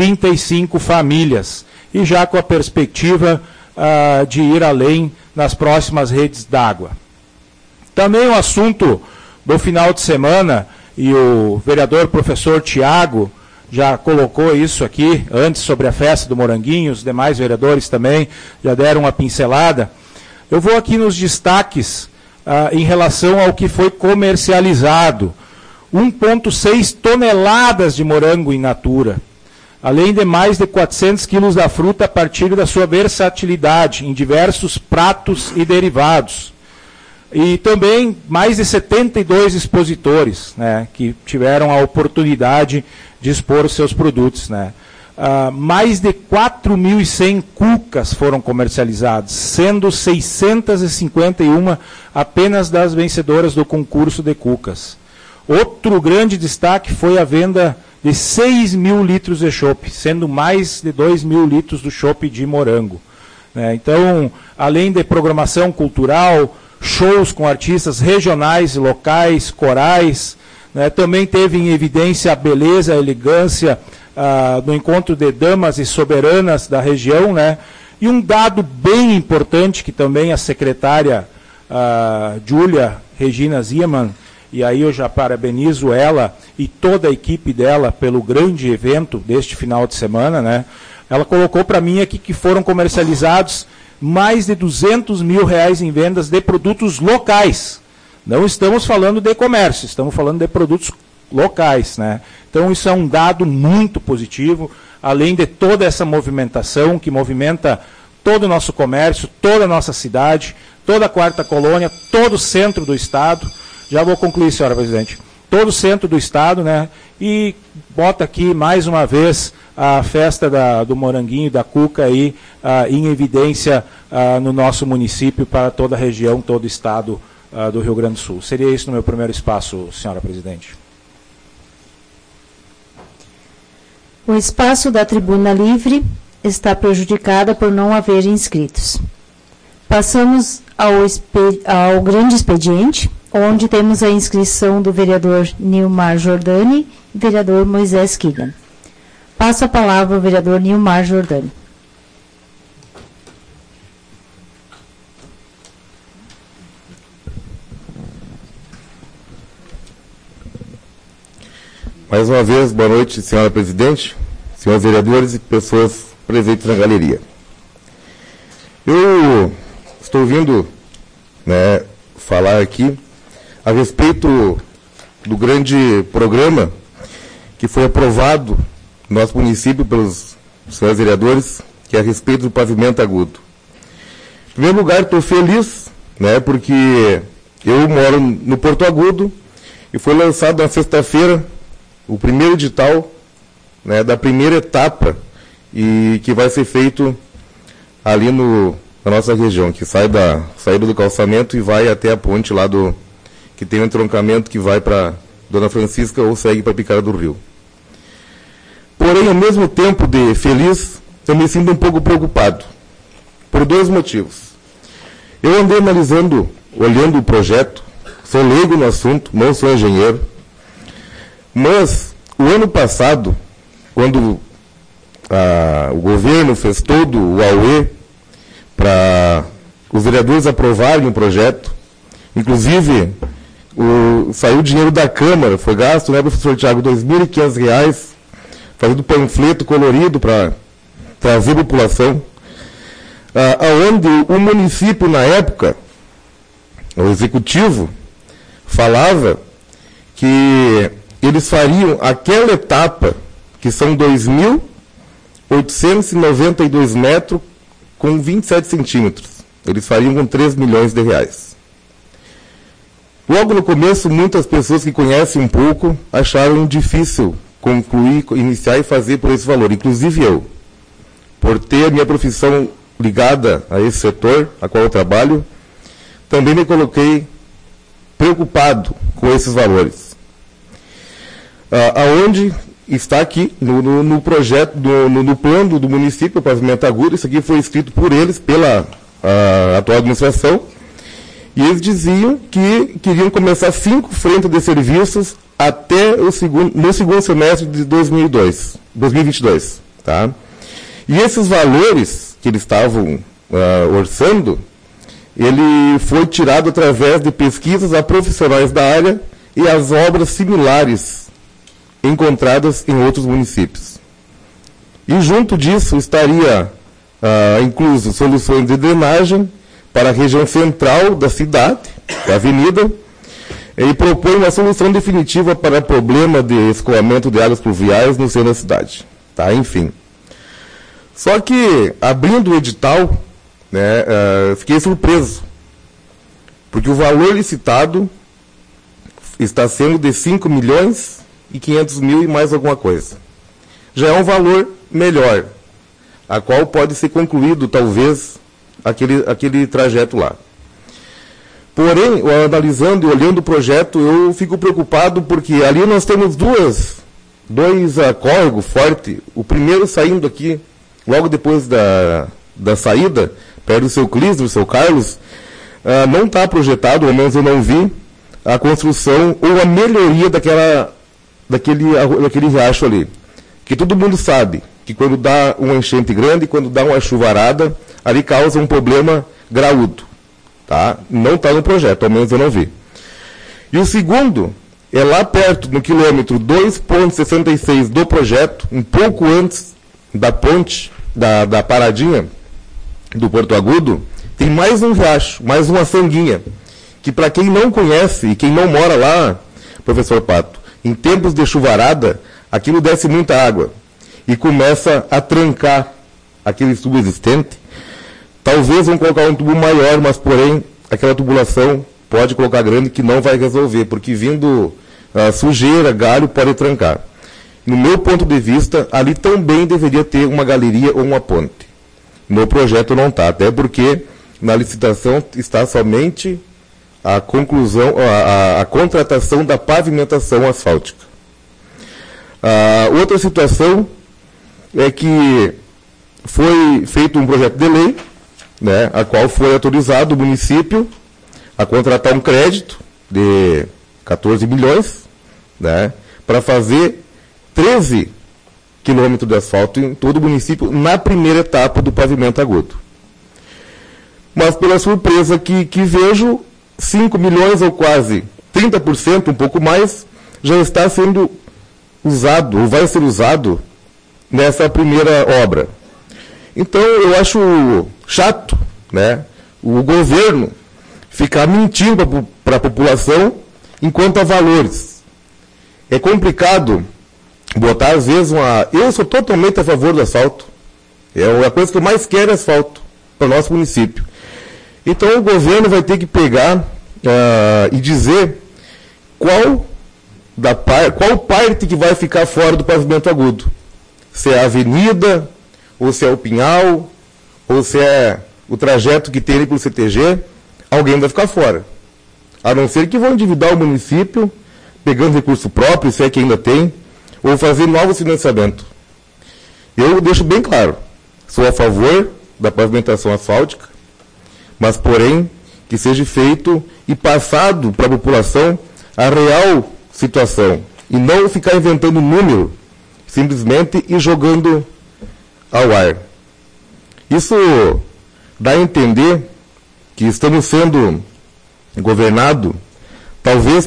35 famílias. E já com a perspectiva de ir além nas próximas redes d'água. Também o assunto do final de semana, e o vereador professor Tiago já colocou isso aqui antes sobre a festa do Moranguinho, os demais vereadores também já deram uma pincelada. Eu vou aqui nos destaques em relação ao que foi comercializado. 1,6 toneladas de morango in natura, além de mais de 400 quilos da fruta a partir da sua versatilidade em diversos pratos e derivados. E também mais de 72 expositores, né, que tiveram a oportunidade de expor os seus produtos, né. Mais de 4.100 cucas foram comercializadas, sendo 651 apenas das vencedoras do concurso de cucas. Outro grande destaque foi a venda de 6 mil litros de chopp, sendo mais de 2 mil litros do chopp de morango. Então, além de programação cultural, shows com artistas regionais e locais, corais, também teve em evidência a beleza, a elegância no encontro de damas e soberanas da região, E um dado bem importante que também a secretária Júlia Regina Ziemann, e aí eu já parabenizo ela e toda a equipe dela pelo grande evento deste final de semana, Ela colocou para mim aqui que foram comercializados mais de R$200 mil em vendas de produtos locais. Não estamos falando de comércio, estamos falando de produtos locais, Então isso é um dado muito positivo, além de toda essa movimentação que movimenta todo o nosso comércio, toda a nossa cidade, toda a Quarta Colônia, todo o centro do Estado. Já vou concluir, senhora presidente. Todo o centro do Estado, E bota aqui mais uma vez a festa do Moranguinho, da Cuca aí, em evidência no nosso município, para toda a região, todo o Estado do Rio Grande do Sul. Seria isso no meu primeiro espaço, senhora presidente. O espaço da tribuna livre está prejudicada por não haver inscritos. Passamos ao grande expediente, onde temos a inscrição do vereador Nilmar Jordani e vereador Moisés Killian. Passo a palavra ao vereador Nilmar Jordani. Mais uma vez, boa noite, senhora presidente, senhores vereadores e pessoas presentes na galeria. Eu estou ouvindo falar aqui a respeito do grande programa que foi aprovado no nosso município pelos senhores vereadores, que é a respeito do pavimento agudo. Em primeiro lugar, estou feliz, porque eu moro no Porto Agudo e foi lançado na sexta-feira o primeiro edital da primeira etapa e que vai ser feito ali na nossa região, que sai da saída do calçamento e vai até a ponte lá que tem um entroncamento que vai para Dona Francisca ou segue para Picara do Rio. Porém, ao mesmo tempo de feliz, eu me sinto um pouco preocupado, por dois motivos. Eu andei analisando, olhando o projeto, sou leigo no assunto, não sou engenheiro, mas o ano passado, quando o governo fez todo o AUE para os vereadores aprovarem o projeto, inclusive saiu dinheiro da Câmara, foi gasto, professor Tiago, R$ 2.500, fazendo panfleto colorido para trazer população, aonde o município, na época, o executivo, falava que eles fariam aquela etapa, que são 2.892 metros, com 27 centímetros. Eles fariam com R$3 milhões. Logo no começo, muitas pessoas que conhecem um pouco acharam difícil concluir, iniciar e fazer por esse valor, inclusive eu. Por ter a minha profissão ligada a esse setor, a qual eu trabalho, também me coloquei preocupado com esses valores. Aonde está aqui, no projeto, no plano do município, o pavimento agudo, isso aqui foi escrito por eles, pela atual administração, e eles diziam que queriam começar 5 frentes de serviços até no segundo semestre de 2022. Tá? E esses valores que eles estavam orçando, ele foi tirado através de pesquisas a profissionais da área e as obras similares encontradas em outros municípios. E junto disso estaria incluso soluções de drenagem para a região central da cidade, da avenida, e propõe uma solução definitiva para o problema de escoamento de águas pluviais no centro da cidade. Tá? Enfim. Só que, abrindo o edital, fiquei surpreso, porque o valor licitado está sendo de 5.500.000 e mais alguma coisa. Já é um valor melhor, a qual pode ser concluído, talvez, aquele trajeto lá. Porém, analisando e olhando o projeto, eu fico preocupado porque ali nós temos duas dois córregos fortes, o primeiro saindo aqui, logo depois da saída, perto do seu Clísio, do seu Carlos, não está projetado, ao menos eu não vi, a construção ou a melhoria daquele riacho ali. Que todo mundo sabe que quando dá uma enchente grande, quando dá uma chuvarada, ali causa um problema graúdo. Tá? Não está no projeto, ao menos eu não vi. E o segundo é lá perto, no quilômetro 2,66 do projeto, um pouco antes da ponte, da paradinha do Porto Agudo, tem mais um riacho, mais uma sanguinha, que para quem não conhece e quem não mora lá, professor Pato, em tempos de chuvarada, aquilo desce muita água e começa a trancar aquele tubo existente. Talvez vão colocar um tubo maior, mas porém aquela tubulação pode colocar grande que não vai resolver, porque vindo sujeira, galho, pode trancar. No meu ponto de vista, ali também deveria ter uma galeria ou uma ponte. No projeto não está, até porque na licitação está somente a conclusão, a contratação da pavimentação asfáltica. Outra situação é que foi feito um projeto de lei, né, a qual foi autorizado o município a contratar um crédito de 14 milhões, né, para fazer 13 quilômetros de asfalto em todo o município na primeira etapa do pavimento agudo. Mas pela surpresa que vejo, 5 milhões ou quase 30%, um pouco mais, já está sendo usado, ou vai ser usado, nessa primeira obra. Então, eu acho chato, né, o governo ficar mentindo para a população enquanto a valores. É complicado botar, às vezes, eu sou totalmente a favor do asfalto. É a coisa que eu mais quero é asfalto para o nosso município. Então, o governo vai ter que pegar e dizer qual parte que vai ficar fora do pavimento agudo. Se é a avenida, ou se é o Pinhal, ou se é o trajeto que tem ali pelo CTG, alguém vai ficar fora. A não ser que vão endividar o município, pegando recurso próprio, se é que ainda tem, ou fazer novo financiamento. Eu deixo bem claro, sou a favor da pavimentação asfáltica, mas, porém, que seja feito e passado para a população a real situação, e não ficar inventando número, simplesmente, e jogando ao ar. Isso dá a entender que estamos sendo governados, talvez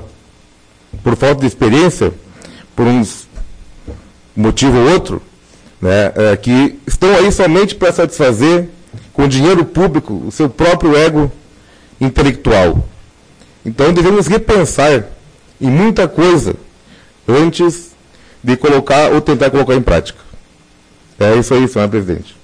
por falta de experiência, por um motivo ou outro, né, que estão aí somente para satisfazer, com dinheiro público, o seu próprio ego intelectual. Então, devemos repensar em muita coisa antes de colocar ou tentar colocar em prática. É isso aí, senhor presidente.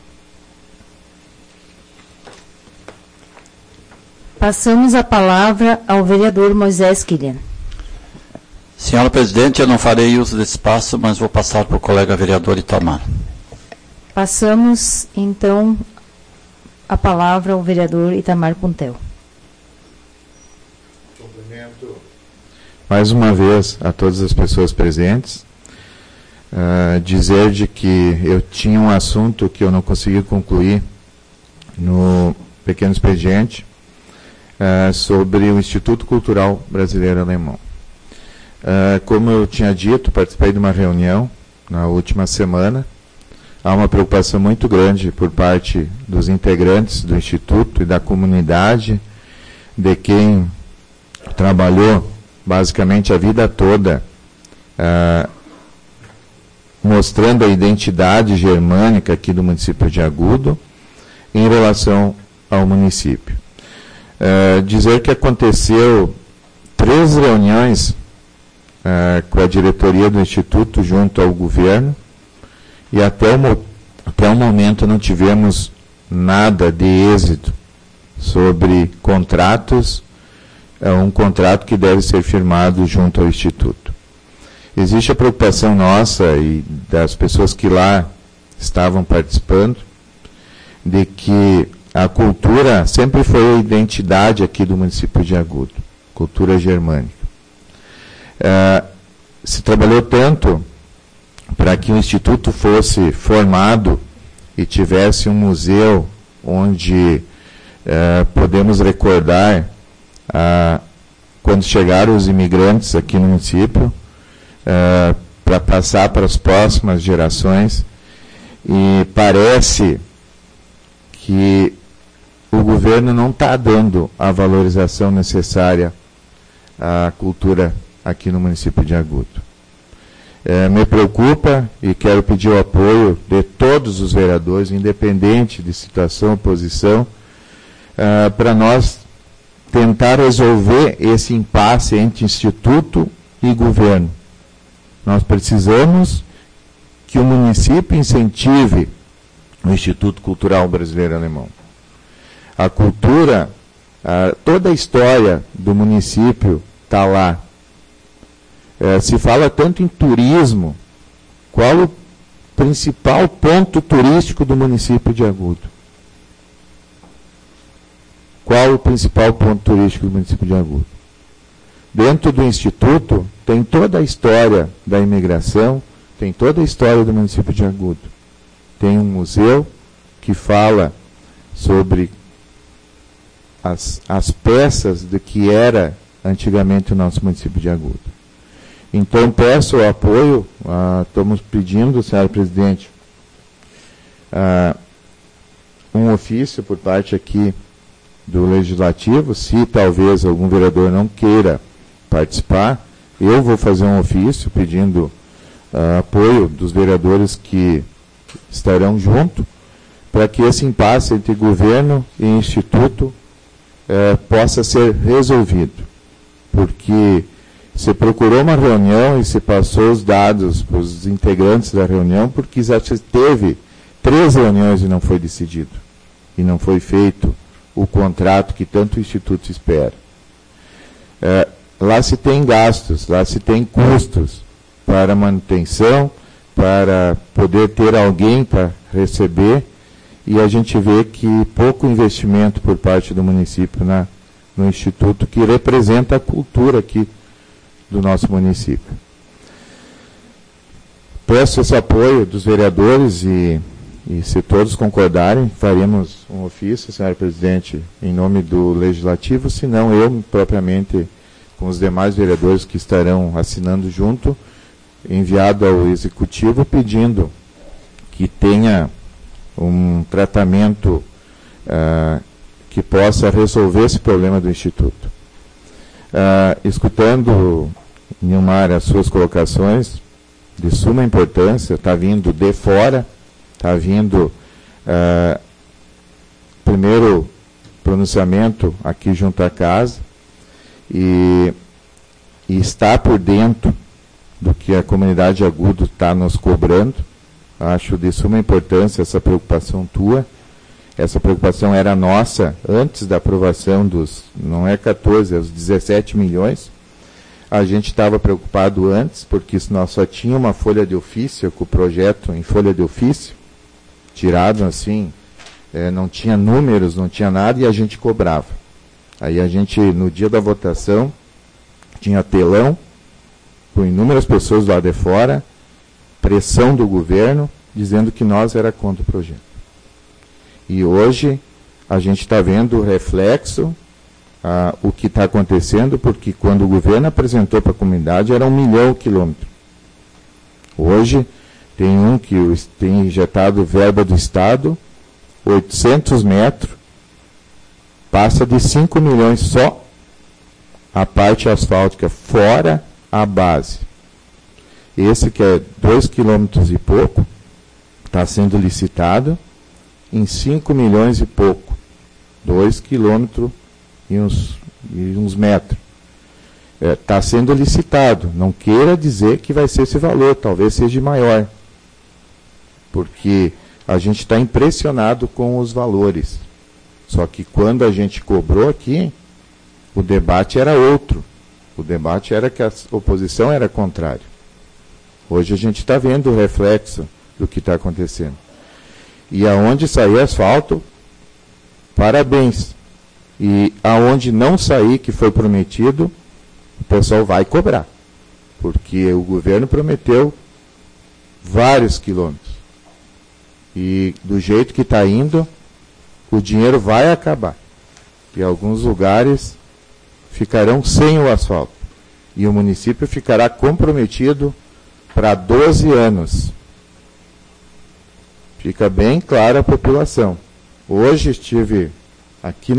Passamos a palavra ao vereador Moisés Kilian. Senhora presidente, eu não farei uso desse espaço, mas vou passar para o colega vereador Itamar. Passamos, então, a palavra ao vereador Itamar Puntel. Cumprimento mais uma vez a todas as pessoas presentes. Dizer de que eu tinha um assunto que eu não consegui concluir no pequeno expediente sobre o Instituto Cultural Brasileiro Alemão. Como eu tinha dito, participei de uma reunião na última semana. Há uma preocupação muito grande por parte dos integrantes do Instituto e da comunidade, de quem trabalhou basicamente a vida toda mostrando a identidade germânica aqui do município de Agudo em relação ao município. Dizer que aconteceu 3 reuniões com a diretoria do Instituto junto ao governo, e até o momento não tivemos nada de êxito sobre contratos, um contrato que deve ser firmado junto ao Instituto. Existe a preocupação nossa e das pessoas que lá estavam participando, de que a cultura sempre foi a identidade aqui do município de Agudo, cultura germânica. se trabalhou tanto para que o Instituto fosse formado e tivesse um museu onde podemos recordar quando chegaram os imigrantes aqui no município, para passar para as próximas gerações, e parece que o governo não está dando a valorização necessária à cultura aqui no município de Agudo. Me preocupa e quero pedir o apoio de todos os vereadores, independente de situação ou posição, para nós tentar resolver esse impasse entre instituto e governo. Nós precisamos que o município incentive o Instituto Cultural Brasileiro Alemão. A cultura, toda a história do município está lá. Se fala tanto em turismo, qual o principal ponto turístico do município de Agudo? Qual o principal ponto turístico do município de Agudo? Dentro do Instituto tem toda a história da imigração, tem toda a história do município de Agudo. Tem um museu que fala sobre as peças do que era antigamente o nosso município de Agudo. Então, peço o apoio, estamos pedindo, senhora presidente, um ofício por parte aqui do Legislativo, se talvez algum vereador não queira participar, eu vou fazer um ofício pedindo apoio dos vereadores que estarão junto, para que esse impasse entre governo e instituto possa ser resolvido. Porque se procurou uma reunião e se passou os dados para os integrantes da reunião, porque já teve 3 reuniões e não foi decidido. E não foi feito o contrato que tanto o Instituto espera. Lá se tem gastos, lá se tem custos para manutenção, para poder ter alguém para receber, e a gente vê que pouco investimento por parte do município no Instituto, que representa a cultura aqui do nosso município. Peço esse apoio dos vereadores e se todos concordarem, faremos um ofício, senhora presidente, em nome do Legislativo, se não eu propriamente, com os demais vereadores que estarão assinando junto, enviado ao Executivo pedindo que tenha um tratamento que possa resolver esse problema do Instituto. Escutando, Nilmar, as suas colocações, de suma importância, está vindo de fora, está vindo primeiro pronunciamento aqui junto à casa e está por dentro do que a comunidade de Agudo está nos cobrando. Acho de suma importância essa preocupação tua. Essa preocupação era nossa antes da aprovação dos, não é 14, é os 17 milhões. A gente estava preocupado antes, porque nós só tínhamos uma folha de ofício, com o projeto em folha de ofício, tirado assim, não tinha números, não tinha nada, e a gente cobrava. Aí a gente, no dia da votação, tinha telão, com inúmeras pessoas do lado de fora, pressão do governo, dizendo que nós era contra o projeto. E hoje a gente está vendo o reflexo, o que está acontecendo, porque quando o governo apresentou para a comunidade era 1 milhão de quilômetros. Hoje tem um que tem injetado verba do Estado, 800 metros, passa de 5 milhões só a parte asfáltica, fora a base. Esse que é 2 quilômetros e pouco, está sendo licitado em 5 milhões e pouco. 2 quilômetros e uns metros. Está sendo licitado. Não queira dizer que vai ser esse valor, talvez seja maior. Porque a gente está impressionado com os valores. Só que quando a gente cobrou aqui, o debate era outro. O debate era que a oposição era contrária. Hoje a gente está vendo o reflexo do que está acontecendo. E aonde sair asfalto, parabéns. E aonde não sair, que foi prometido, o pessoal vai cobrar. porque o governo prometeu vários quilômetros. E do jeito que está indo, o dinheiro vai acabar. E alguns lugares ficarão sem o asfalto. E o município ficará comprometido para 12 anos. Fica bem clara a população. Hoje estive aqui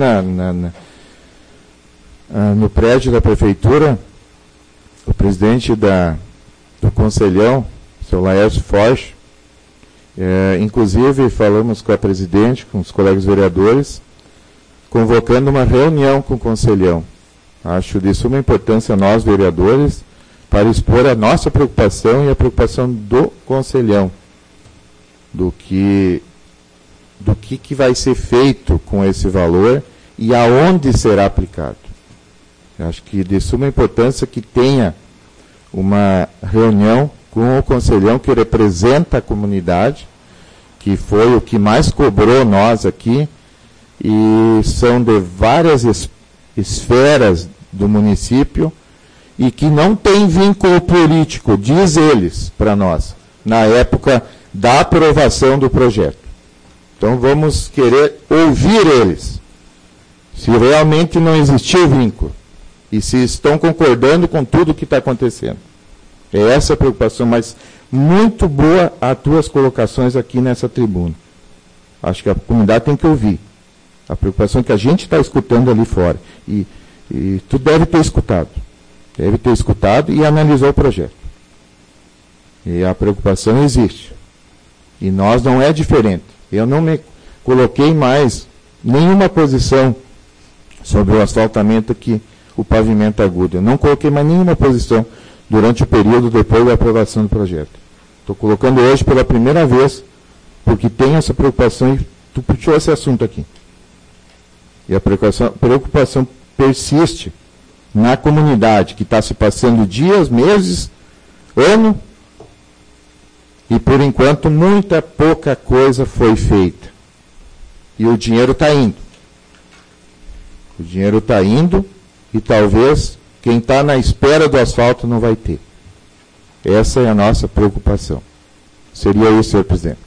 no prédio da prefeitura, o presidente do Conselhão, o seu Laércio Forte, inclusive falamos com a presidente, com os colegas vereadores, convocando uma reunião com o Conselhão. Acho de suma importância nós, vereadores, para expor a nossa preocupação e a preocupação do Conselhão, do que vai ser feito com esse valor e aonde será aplicado. Acho que de suma importância que tenha uma reunião com o Conselhão que representa a comunidade, que foi o que mais cobrou nós aqui, e são de várias esferas do município e que não tem vínculo político, diz eles para nós, na época da aprovação do projeto. Então vamos querer ouvir eles, se realmente não existiu vínculo e se estão concordando com tudo o que está acontecendo. É essa a preocupação, mas muito boa as tuas colocações aqui nessa tribuna. Acho que a comunidade tem que ouvir a preocupação que a gente está escutando ali fora. E tu deve ter escutado e analisou o projeto. E a preocupação existe. E nós não é diferente. Eu não me coloquei mais nenhuma posição sobre o asfaltamento aqui, o pavimento agudo. Eu não coloquei mais nenhuma posição durante o período depois da aprovação do projeto. Estou colocando hoje pela primeira vez, porque tem essa preocupação e tu puxou esse assunto aqui. E a preocupação persiste na comunidade, que está se passando dias, meses, ano, e por enquanto muita pouca coisa foi feita. E o dinheiro está indo. O dinheiro está indo e talvez quem está na espera do asfalto não vai ter. Essa é a nossa preocupação. Seria isso, senhor presidente.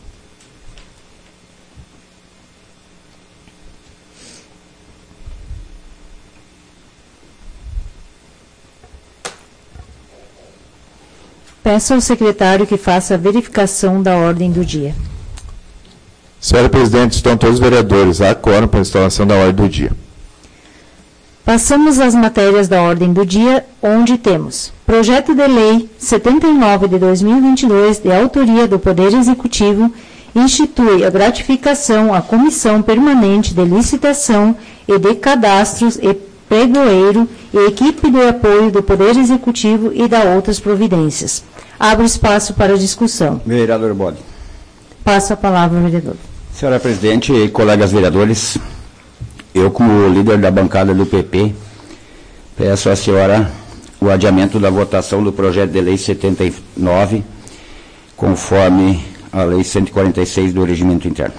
Peço ao secretário que faça a verificação da ordem do dia. Senhora presidente, estão todos os vereadores. Há quórum para a instalação da ordem do dia. Passamos às matérias da ordem do dia, onde temos Projeto de Lei 79 de 2022, de autoria do Poder Executivo, institui a gratificação à Comissão Permanente de Licitação e de Cadastros e Pregoeiro e equipe de apoio do Poder Executivo e dá outras providências. Abro espaço para discussão. Vereador Bode. Passo a palavra ao vereador. Senhora presidente e colegas vereadores, eu, como líder da bancada do PP, peço à senhora o adiamento da votação do projeto de lei 79, conforme a lei 146 do Regimento Interno.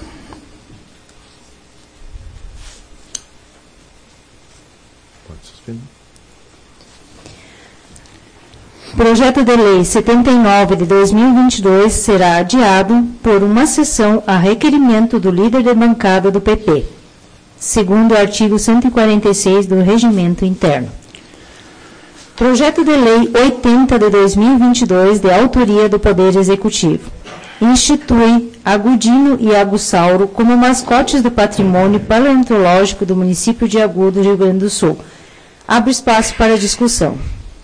Projeto de Lei 79 de 2022 será adiado por uma sessão a requerimento do líder de bancada do PP, segundo o artigo 146 do Regimento Interno. Projeto de Lei 80 de 2022, de autoria do Poder Executivo, institui Agudino e Agussauro como mascotes do patrimônio paleontológico do município de Agudo, Rio Grande do Sul. Abro espaço para discussão.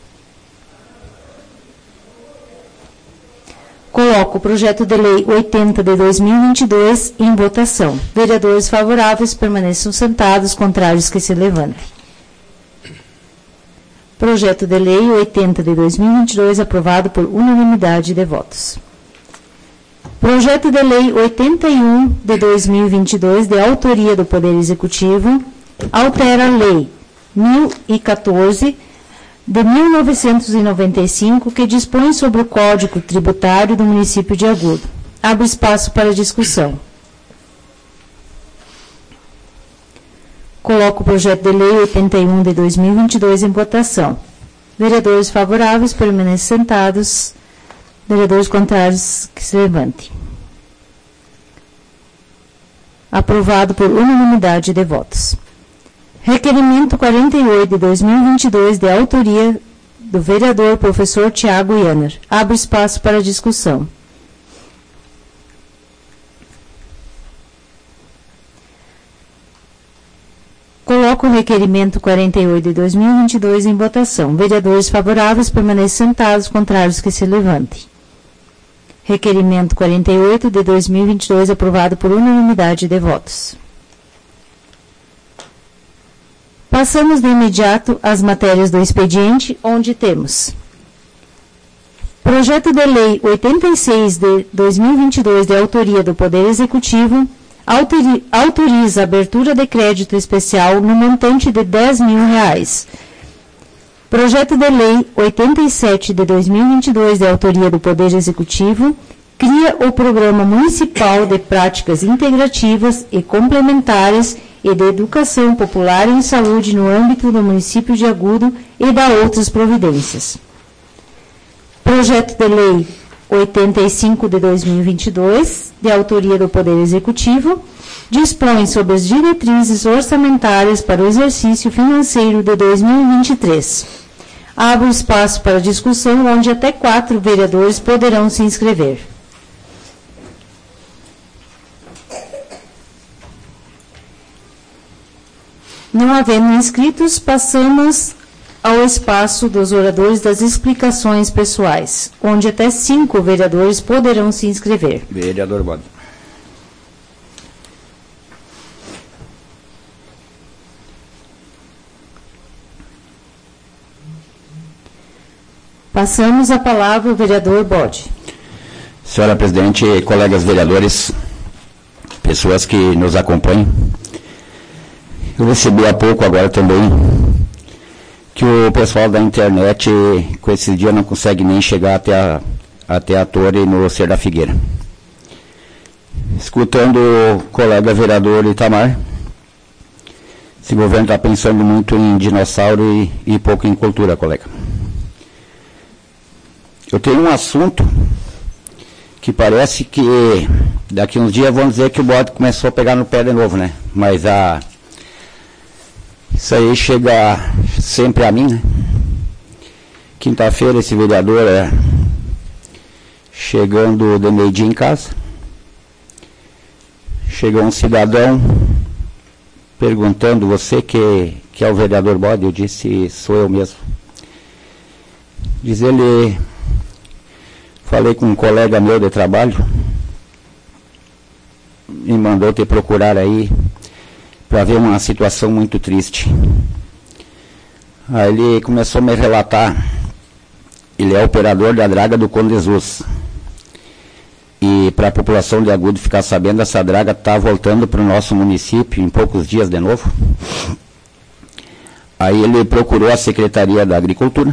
Coloco o projeto de lei 80 de 2022 em votação. Vereadores favoráveis permaneçam sentados, contrários que se levantem. Projeto de lei 80 de 2022 aprovado por unanimidade de votos. Projeto de lei 81 de 2022, de autoria do Poder Executivo, altera a lei 1014 de 1995, que dispõe sobre o Código Tributário do município de Agudo. Abro espaço para discussão. Coloco o projeto de lei 81 de 2022 em votação. Vereadores favoráveis, permaneçam sentados. Vereadores contrários, que se levantem. Aprovado por unanimidade de votos. Requerimento 48 de 2022, de autoria do vereador professor Tiago Yanner. Abre espaço para discussão. Coloco o requerimento 48 de 2022 em votação. Vereadores favoráveis, permaneçam sentados. Contrários, que se levantem. Requerimento 48 de 2022, aprovado por unanimidade de votos. Passamos de imediato às matérias do expediente, onde temos Projeto de Lei 86 de 2022, de autoria do Poder Executivo, autoriza a abertura de crédito especial no montante de R$10.000. Projeto de Lei 87 de 2022, de autoria do Poder Executivo, cria o Programa Municipal de Práticas Integrativas e Complementares e de Educação Popular em Saúde no âmbito do município de Agudo e dá outras providências. Projeto de Lei 85 de 2022, de autoria do Poder Executivo, dispõe sobre as diretrizes orçamentárias para o exercício financeiro de 2023. Abro espaço para discussão, onde até 4 vereadores poderão se inscrever. Não havendo inscritos, passamos ao espaço dos oradores das explicações pessoais, onde até 5 vereadores poderão se inscrever. Vereador Bode. Passamos a palavra ao vereador Bode. Senhora Presidente, colegas vereadores, pessoas que nos acompanham, eu recebi há pouco agora também que o pessoal da internet, com esses dias, não consegue nem chegar até a torre no Ser da Figueira. Escutando o colega vereador Itamar, esse governo está pensando muito em dinossauro e pouco em cultura, colega. Eu tenho um assunto que parece que daqui uns dias vão dizer que o bode começou a pegar no pé de novo, né? Mas isso aí chega sempre a mim, né? Quinta-feira esse vereador chegando de meio-dia em casa, chegou um cidadão perguntando: você que é o vereador Bode? Eu disse: sou eu mesmo. Diz ele: falei com um colega meu de trabalho, me mandou te procurar aí para ver uma situação muito triste. Aí ele começou a me relatar. Ele é operador da draga do Conde Jesus. E para a população de Agudo ficar sabendo, essa draga está voltando para o nosso município em poucos dias de novo. Aí ele procurou a Secretaria da Agricultura.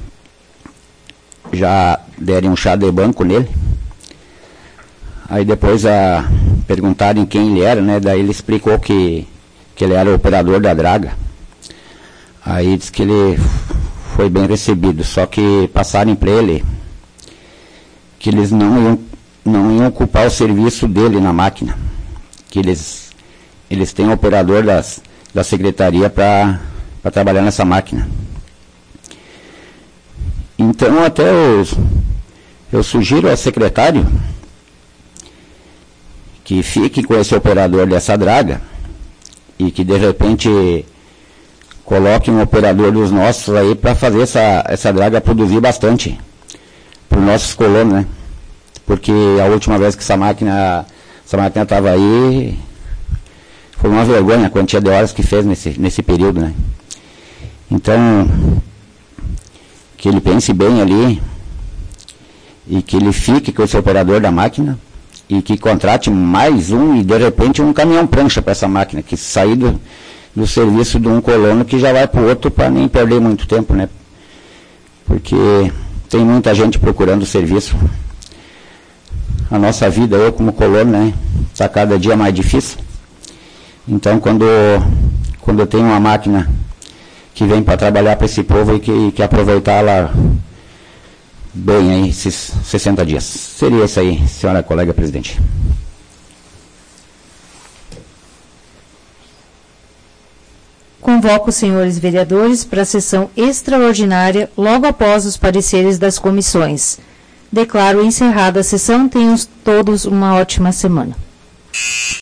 Já deram um chá de banco nele. Aí depois perguntaram quem ele era, né? Daí ele explicou que ele era o operador da draga. Aí disse que ele foi bem recebido, só que passaram para ele que eles não iam ocupar o serviço dele na máquina, que eles têm um operador da secretaria para trabalhar nessa máquina. Então até eu sugiro ao secretário que fique com esse operador dessa draga e que de repente coloque um operador dos nossos aí para fazer essa draga produzir bastante para os nossos colonos, né? Porque a última vez que essa máquina estava aí, foi uma vergonha a quantia de horas que fez nesse período, né? Então, que ele pense bem ali e que ele fique com esse operador da máquina e que contrate mais um e de repente um caminhão prancha para essa máquina, que sair do serviço de um colono que já vai para o outro para nem perder muito tempo, né? Porque tem muita gente procurando serviço. A nossa vida, eu como colono, né, está cada dia mais difícil. Então, quando eu tenho uma máquina que vem para trabalhar para esse povo e que aproveitar lá bem aí esses 60 dias. Seria isso aí, senhora colega presidente. Convoco os senhores vereadores para a sessão extraordinária logo após os pareceres das comissões. Declaro encerrada a sessão. Tenham todos uma ótima semana.